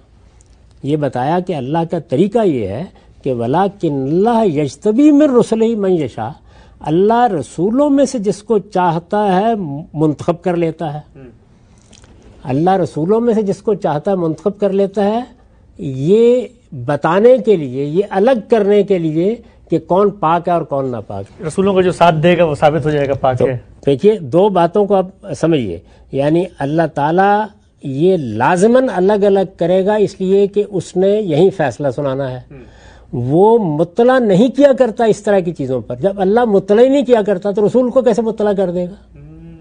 یہ بتایا کہ اللہ کا طریقہ یہ ہے کہ وَلَٰكِنَّ اللَّهَ يَجْتَبِي مِن رُّسُلِهِ مَن يَشَاءُ. اللہ رسولوں میں سے جس کو چاہتا ہے منتخب کر لیتا ہے. اللہ رسولوں میں سے جس کو چاہتا ہے منتخب کر لیتا ہے، یہ بتانے کے لیے، یہ الگ کرنے کے لیے کہ کون پاک ہے اور کون ناپاک. رسولوں کو جو ساتھ دے گا وہ ثابت ہو جائے گا پاک ہے. دیکھیے دو باتوں کو آپ سمجھیے. یعنی اللہ تعالیٰ یہ لازماً الگ الگ کرے گا، اس لیے کہ اس نے یہی فیصلہ سنانا ہے. وہ مطلع نہیں کیا کرتا اس طرح کی چیزوں پر. جب اللہ مطلع ہی نہیں کیا کرتا تو رسول کو کیسے مطلع کر دے گا؟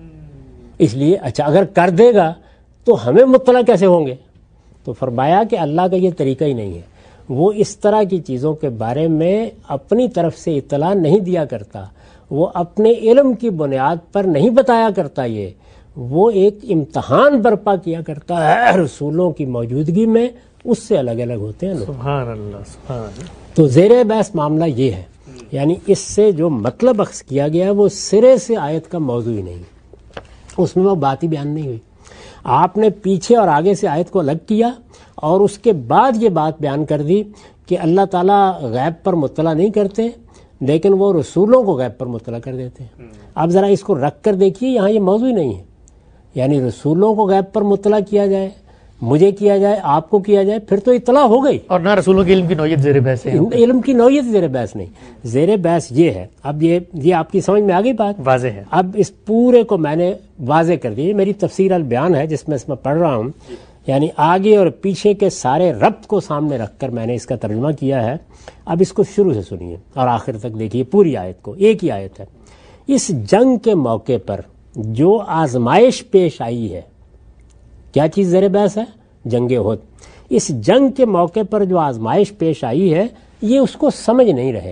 اس لیے اچھا اگر کر دے گا تو ہمیں مطلع کیسے ہوں گے؟ تو فرمایا کہ اللہ کا یہ طریقہ ہی نہیں ہے. وہ اس طرح کی چیزوں کے بارے میں اپنی طرف سے اطلاع نہیں دیا کرتا، وہ اپنے علم کی بنیاد پر نہیں بتایا کرتا. یہ وہ ایک امتحان برپا کیا کرتا ہے رسولوں کی موجودگی میں، اس سے الگ الگ ہوتے ہیں لوگ. سبحان اللہ سبحان اللہ. تو زیر بحث معاملہ یہ ہے، یعنی اس سے جو مطلب اخذ کیا گیا وہ سرے سے آیت کا موضوع ہی نہیں، اس میں وہ بات ہی بیان نہیں ہوئی. آپ نے پیچھے اور آگے سے آیت کو الگ کیا اور اس کے بعد یہ بات بیان کر دی کہ اللہ تعالیٰ غیب پر مطلع نہیں کرتے لیکن وہ رسولوں کو غیب پر مطلع کر دیتے ہیں. اب ذرا اس کو رکھ کر دیکھیے، یہاں یہ موضوع ہی نہیں ہے. یعنی رسولوں کو غیب پر مطلع کیا جائے، مجھے کیا جائے، آپ کو کیا جائے، پھر تو اطلاع ہو گئی. اور نہ رسولوں کے علم کی نوعیت زیر بحث ہے. علم کی نوعیت زیر بحث نہیں، زیر بحث یہ ہے. اب یہ آپ کی سمجھ میں آ گئی بات؟ واضح ہے. اب اس پورے کو میں نے واضح کر دی. میری تفسیر البیان ہے جس میں اس میں پڑھ رہا ہوں، یعنی آگے اور پیچھے کے سارے ربط کو سامنے رکھ کر میں نے اس کا ترجمہ کیا ہے. اب اس کو شروع سے سنیے اور آخر تک دیکھیے پوری آیت کو. ایک ہی آیت ہے. اس جنگ کے موقع پر جو آزمائش پیش آئی ہے، کیا چیز زیر بحث ہے؟ جنگ احد. اس جنگ کے موقع پر جو آزمائش پیش آئی ہے یہ اس کو سمجھ نہیں رہے.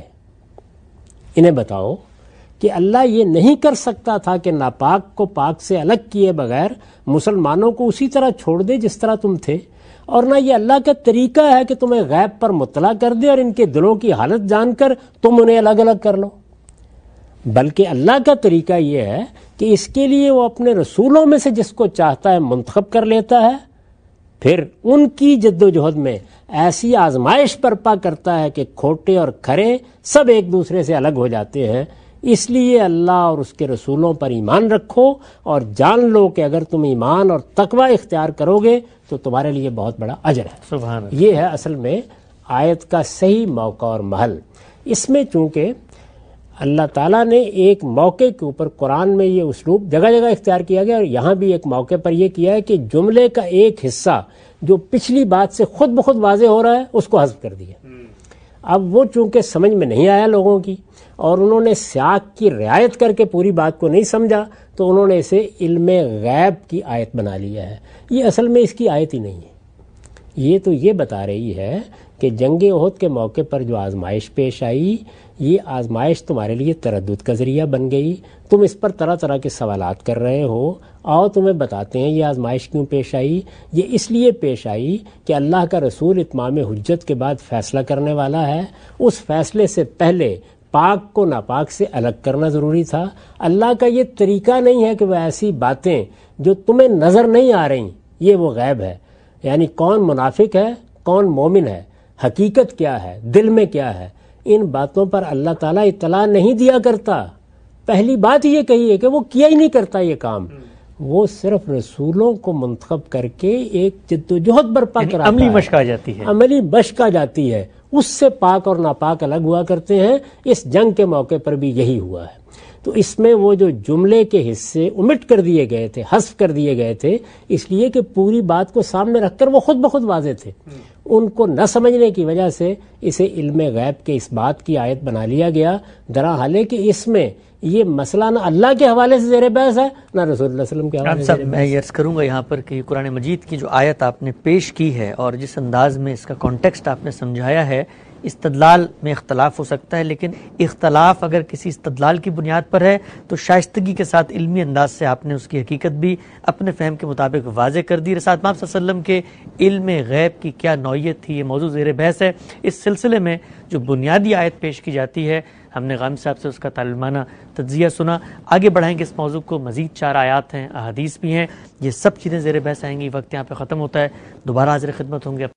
انہیں بتاؤ کہ اللہ یہ نہیں کر سکتا تھا کہ ناپاک کو پاک سے الگ کیے بغیر مسلمانوں کو اسی طرح چھوڑ دے جس طرح تم تھے، اور نہ یہ اللہ کا طریقہ ہے کہ تمہیں غیب پر مطلع کر دے اور ان کے دلوں کی حالت جان کر تم انہیں الگ الگ کر لو. بلکہ اللہ کا طریقہ یہ ہے کہ اس کے لیے وہ اپنے رسولوں میں سے جس کو چاہتا ہے منتخب کر لیتا ہے، پھر ان کی جد و جہد میں ایسی آزمائش برپا کرتا ہے کہ کھوٹے اور کھرے سب ایک دوسرے سے الگ ہو جاتے ہیں. اس لیے اللہ اور اس کے رسولوں پر ایمان رکھو اور جان لو کہ اگر تم ایمان اور تقوی اختیار کرو گے تو تمہارے لیے بہت بڑا اجر ہے. سبحان اللہ. یہ ہے اصل میں آیت کا صحیح موقع اور محل. اس میں چونکہ اللہ تعالیٰ نے ایک موقع کے اوپر قرآن میں یہ اسلوب جگہ جگہ اختیار کیا گیا اور یہاں بھی ایک موقع پر یہ کیا ہے کہ جملے کا ایک حصہ جو پچھلی بات سے خود بخود واضح ہو رہا ہے اس کو حذف کر دیا. اب وہ چونکہ سمجھ میں نہیں آیا لوگوں کی اور انہوں نے سیاق کی رعایت کر کے پوری بات کو نہیں سمجھا تو انہوں نے اسے علم غیب کی آیت بنا لیا ہے. یہ اصل میں اس کی آیت ہی نہیں ہے. یہ تو یہ بتا رہی ہے کہ جنگ احد کے موقع پر جو آزمائش پیش آئی، یہ آزمائش تمہارے لیے تردد کا ذریعہ بن گئی. تم اس پر طرح طرح کے سوالات کر رہے ہو. آؤ تمہیں بتاتے ہیں یہ آزمائش کیوں پیش آئی. یہ اس لیے پیش آئی کہ اللہ کا رسول اتمام حجت کے بعد فیصلہ کرنے والا ہے. اس فیصلے سے پہلے پاک کو ناپاک سے الگ کرنا ضروری تھا. اللہ کا یہ طریقہ نہیں ہے کہ وہ ایسی باتیں جو تمہیں نظر نہیں آ رہی، یہ وہ غیب ہے. یعنی کون منافق ہے، کون مومن ہے، حقیقت کیا ہے، دل میں کیا ہے، ان باتوں پر اللہ تعالیٰ اطلاع نہیں دیا کرتا. پہلی بات یہ کہی ہے کہ وہ کیا ہی نہیں کرتا یہ کام. وہ صرف رسولوں کو منتخب کر کے ایک جد و جہد برپا کراتا ہے. عملی مشق آ جاتی ہے. عملی مشق آ جاتی ہے. اس سے پاک اور ناپاک الگ ہوا کرتے ہیں. اس جنگ کے موقع پر بھی یہی ہوا ہے. تو اس میں وہ جو جملے کے حصے امٹ کر دیے گئے تھے، حذف کر دیے گئے تھے، اس لیے کہ پوری بات کو سامنے رکھ کر وہ خود بخود واضح تھے. ان کو نہ سمجھنے کی وجہ سے اسے علم غیب کے اس بات کی آیت بنا لیا گیا. درحال ہے کہ اس میں یہ مسئلہ نہ اللہ کے حوالے سے زیر بحث ہے نہ رسول اللہ صلی اللہ علیہ وسلم کے حوالے سے. میں یہ عرض کروں گا یہاں پر کہ قرآن مجید کی جو آیت آپ نے پیش کی ہے اور جس انداز میں اس کا کانٹیکسٹ آپ نے سمجھایا ہے، استدلال میں اختلاف ہو سکتا ہے، لیکن اختلاف اگر کسی استدلال کی بنیاد پر ہے تو شائستگی کے ساتھ علمی انداز سے آپ نے اس کی حقیقت بھی اپنے فہم کے مطابق واضح کر دی. رسالت محمد صلی اللہ علیہ وسلم کے علم غیب کی کیا نوعیت تھی، یہ موضوع زیر بحث ہے. اس سلسلے میں جو بنیادی آیت پیش کی جاتی ہے، ہم نے غام صاحب سے اس کا تعلیمانہ تجزیہ سنا. آگے بڑھائیں گے اس موضوع کو. مزید 4 آیات ہیں، احادیث بھی ہیں، یہ سب چیزیں زیر بحث آئیں گی. وقت یہاں پہ ختم ہوتا ہے. دوبارہ حاضر خدمت ہوں گے.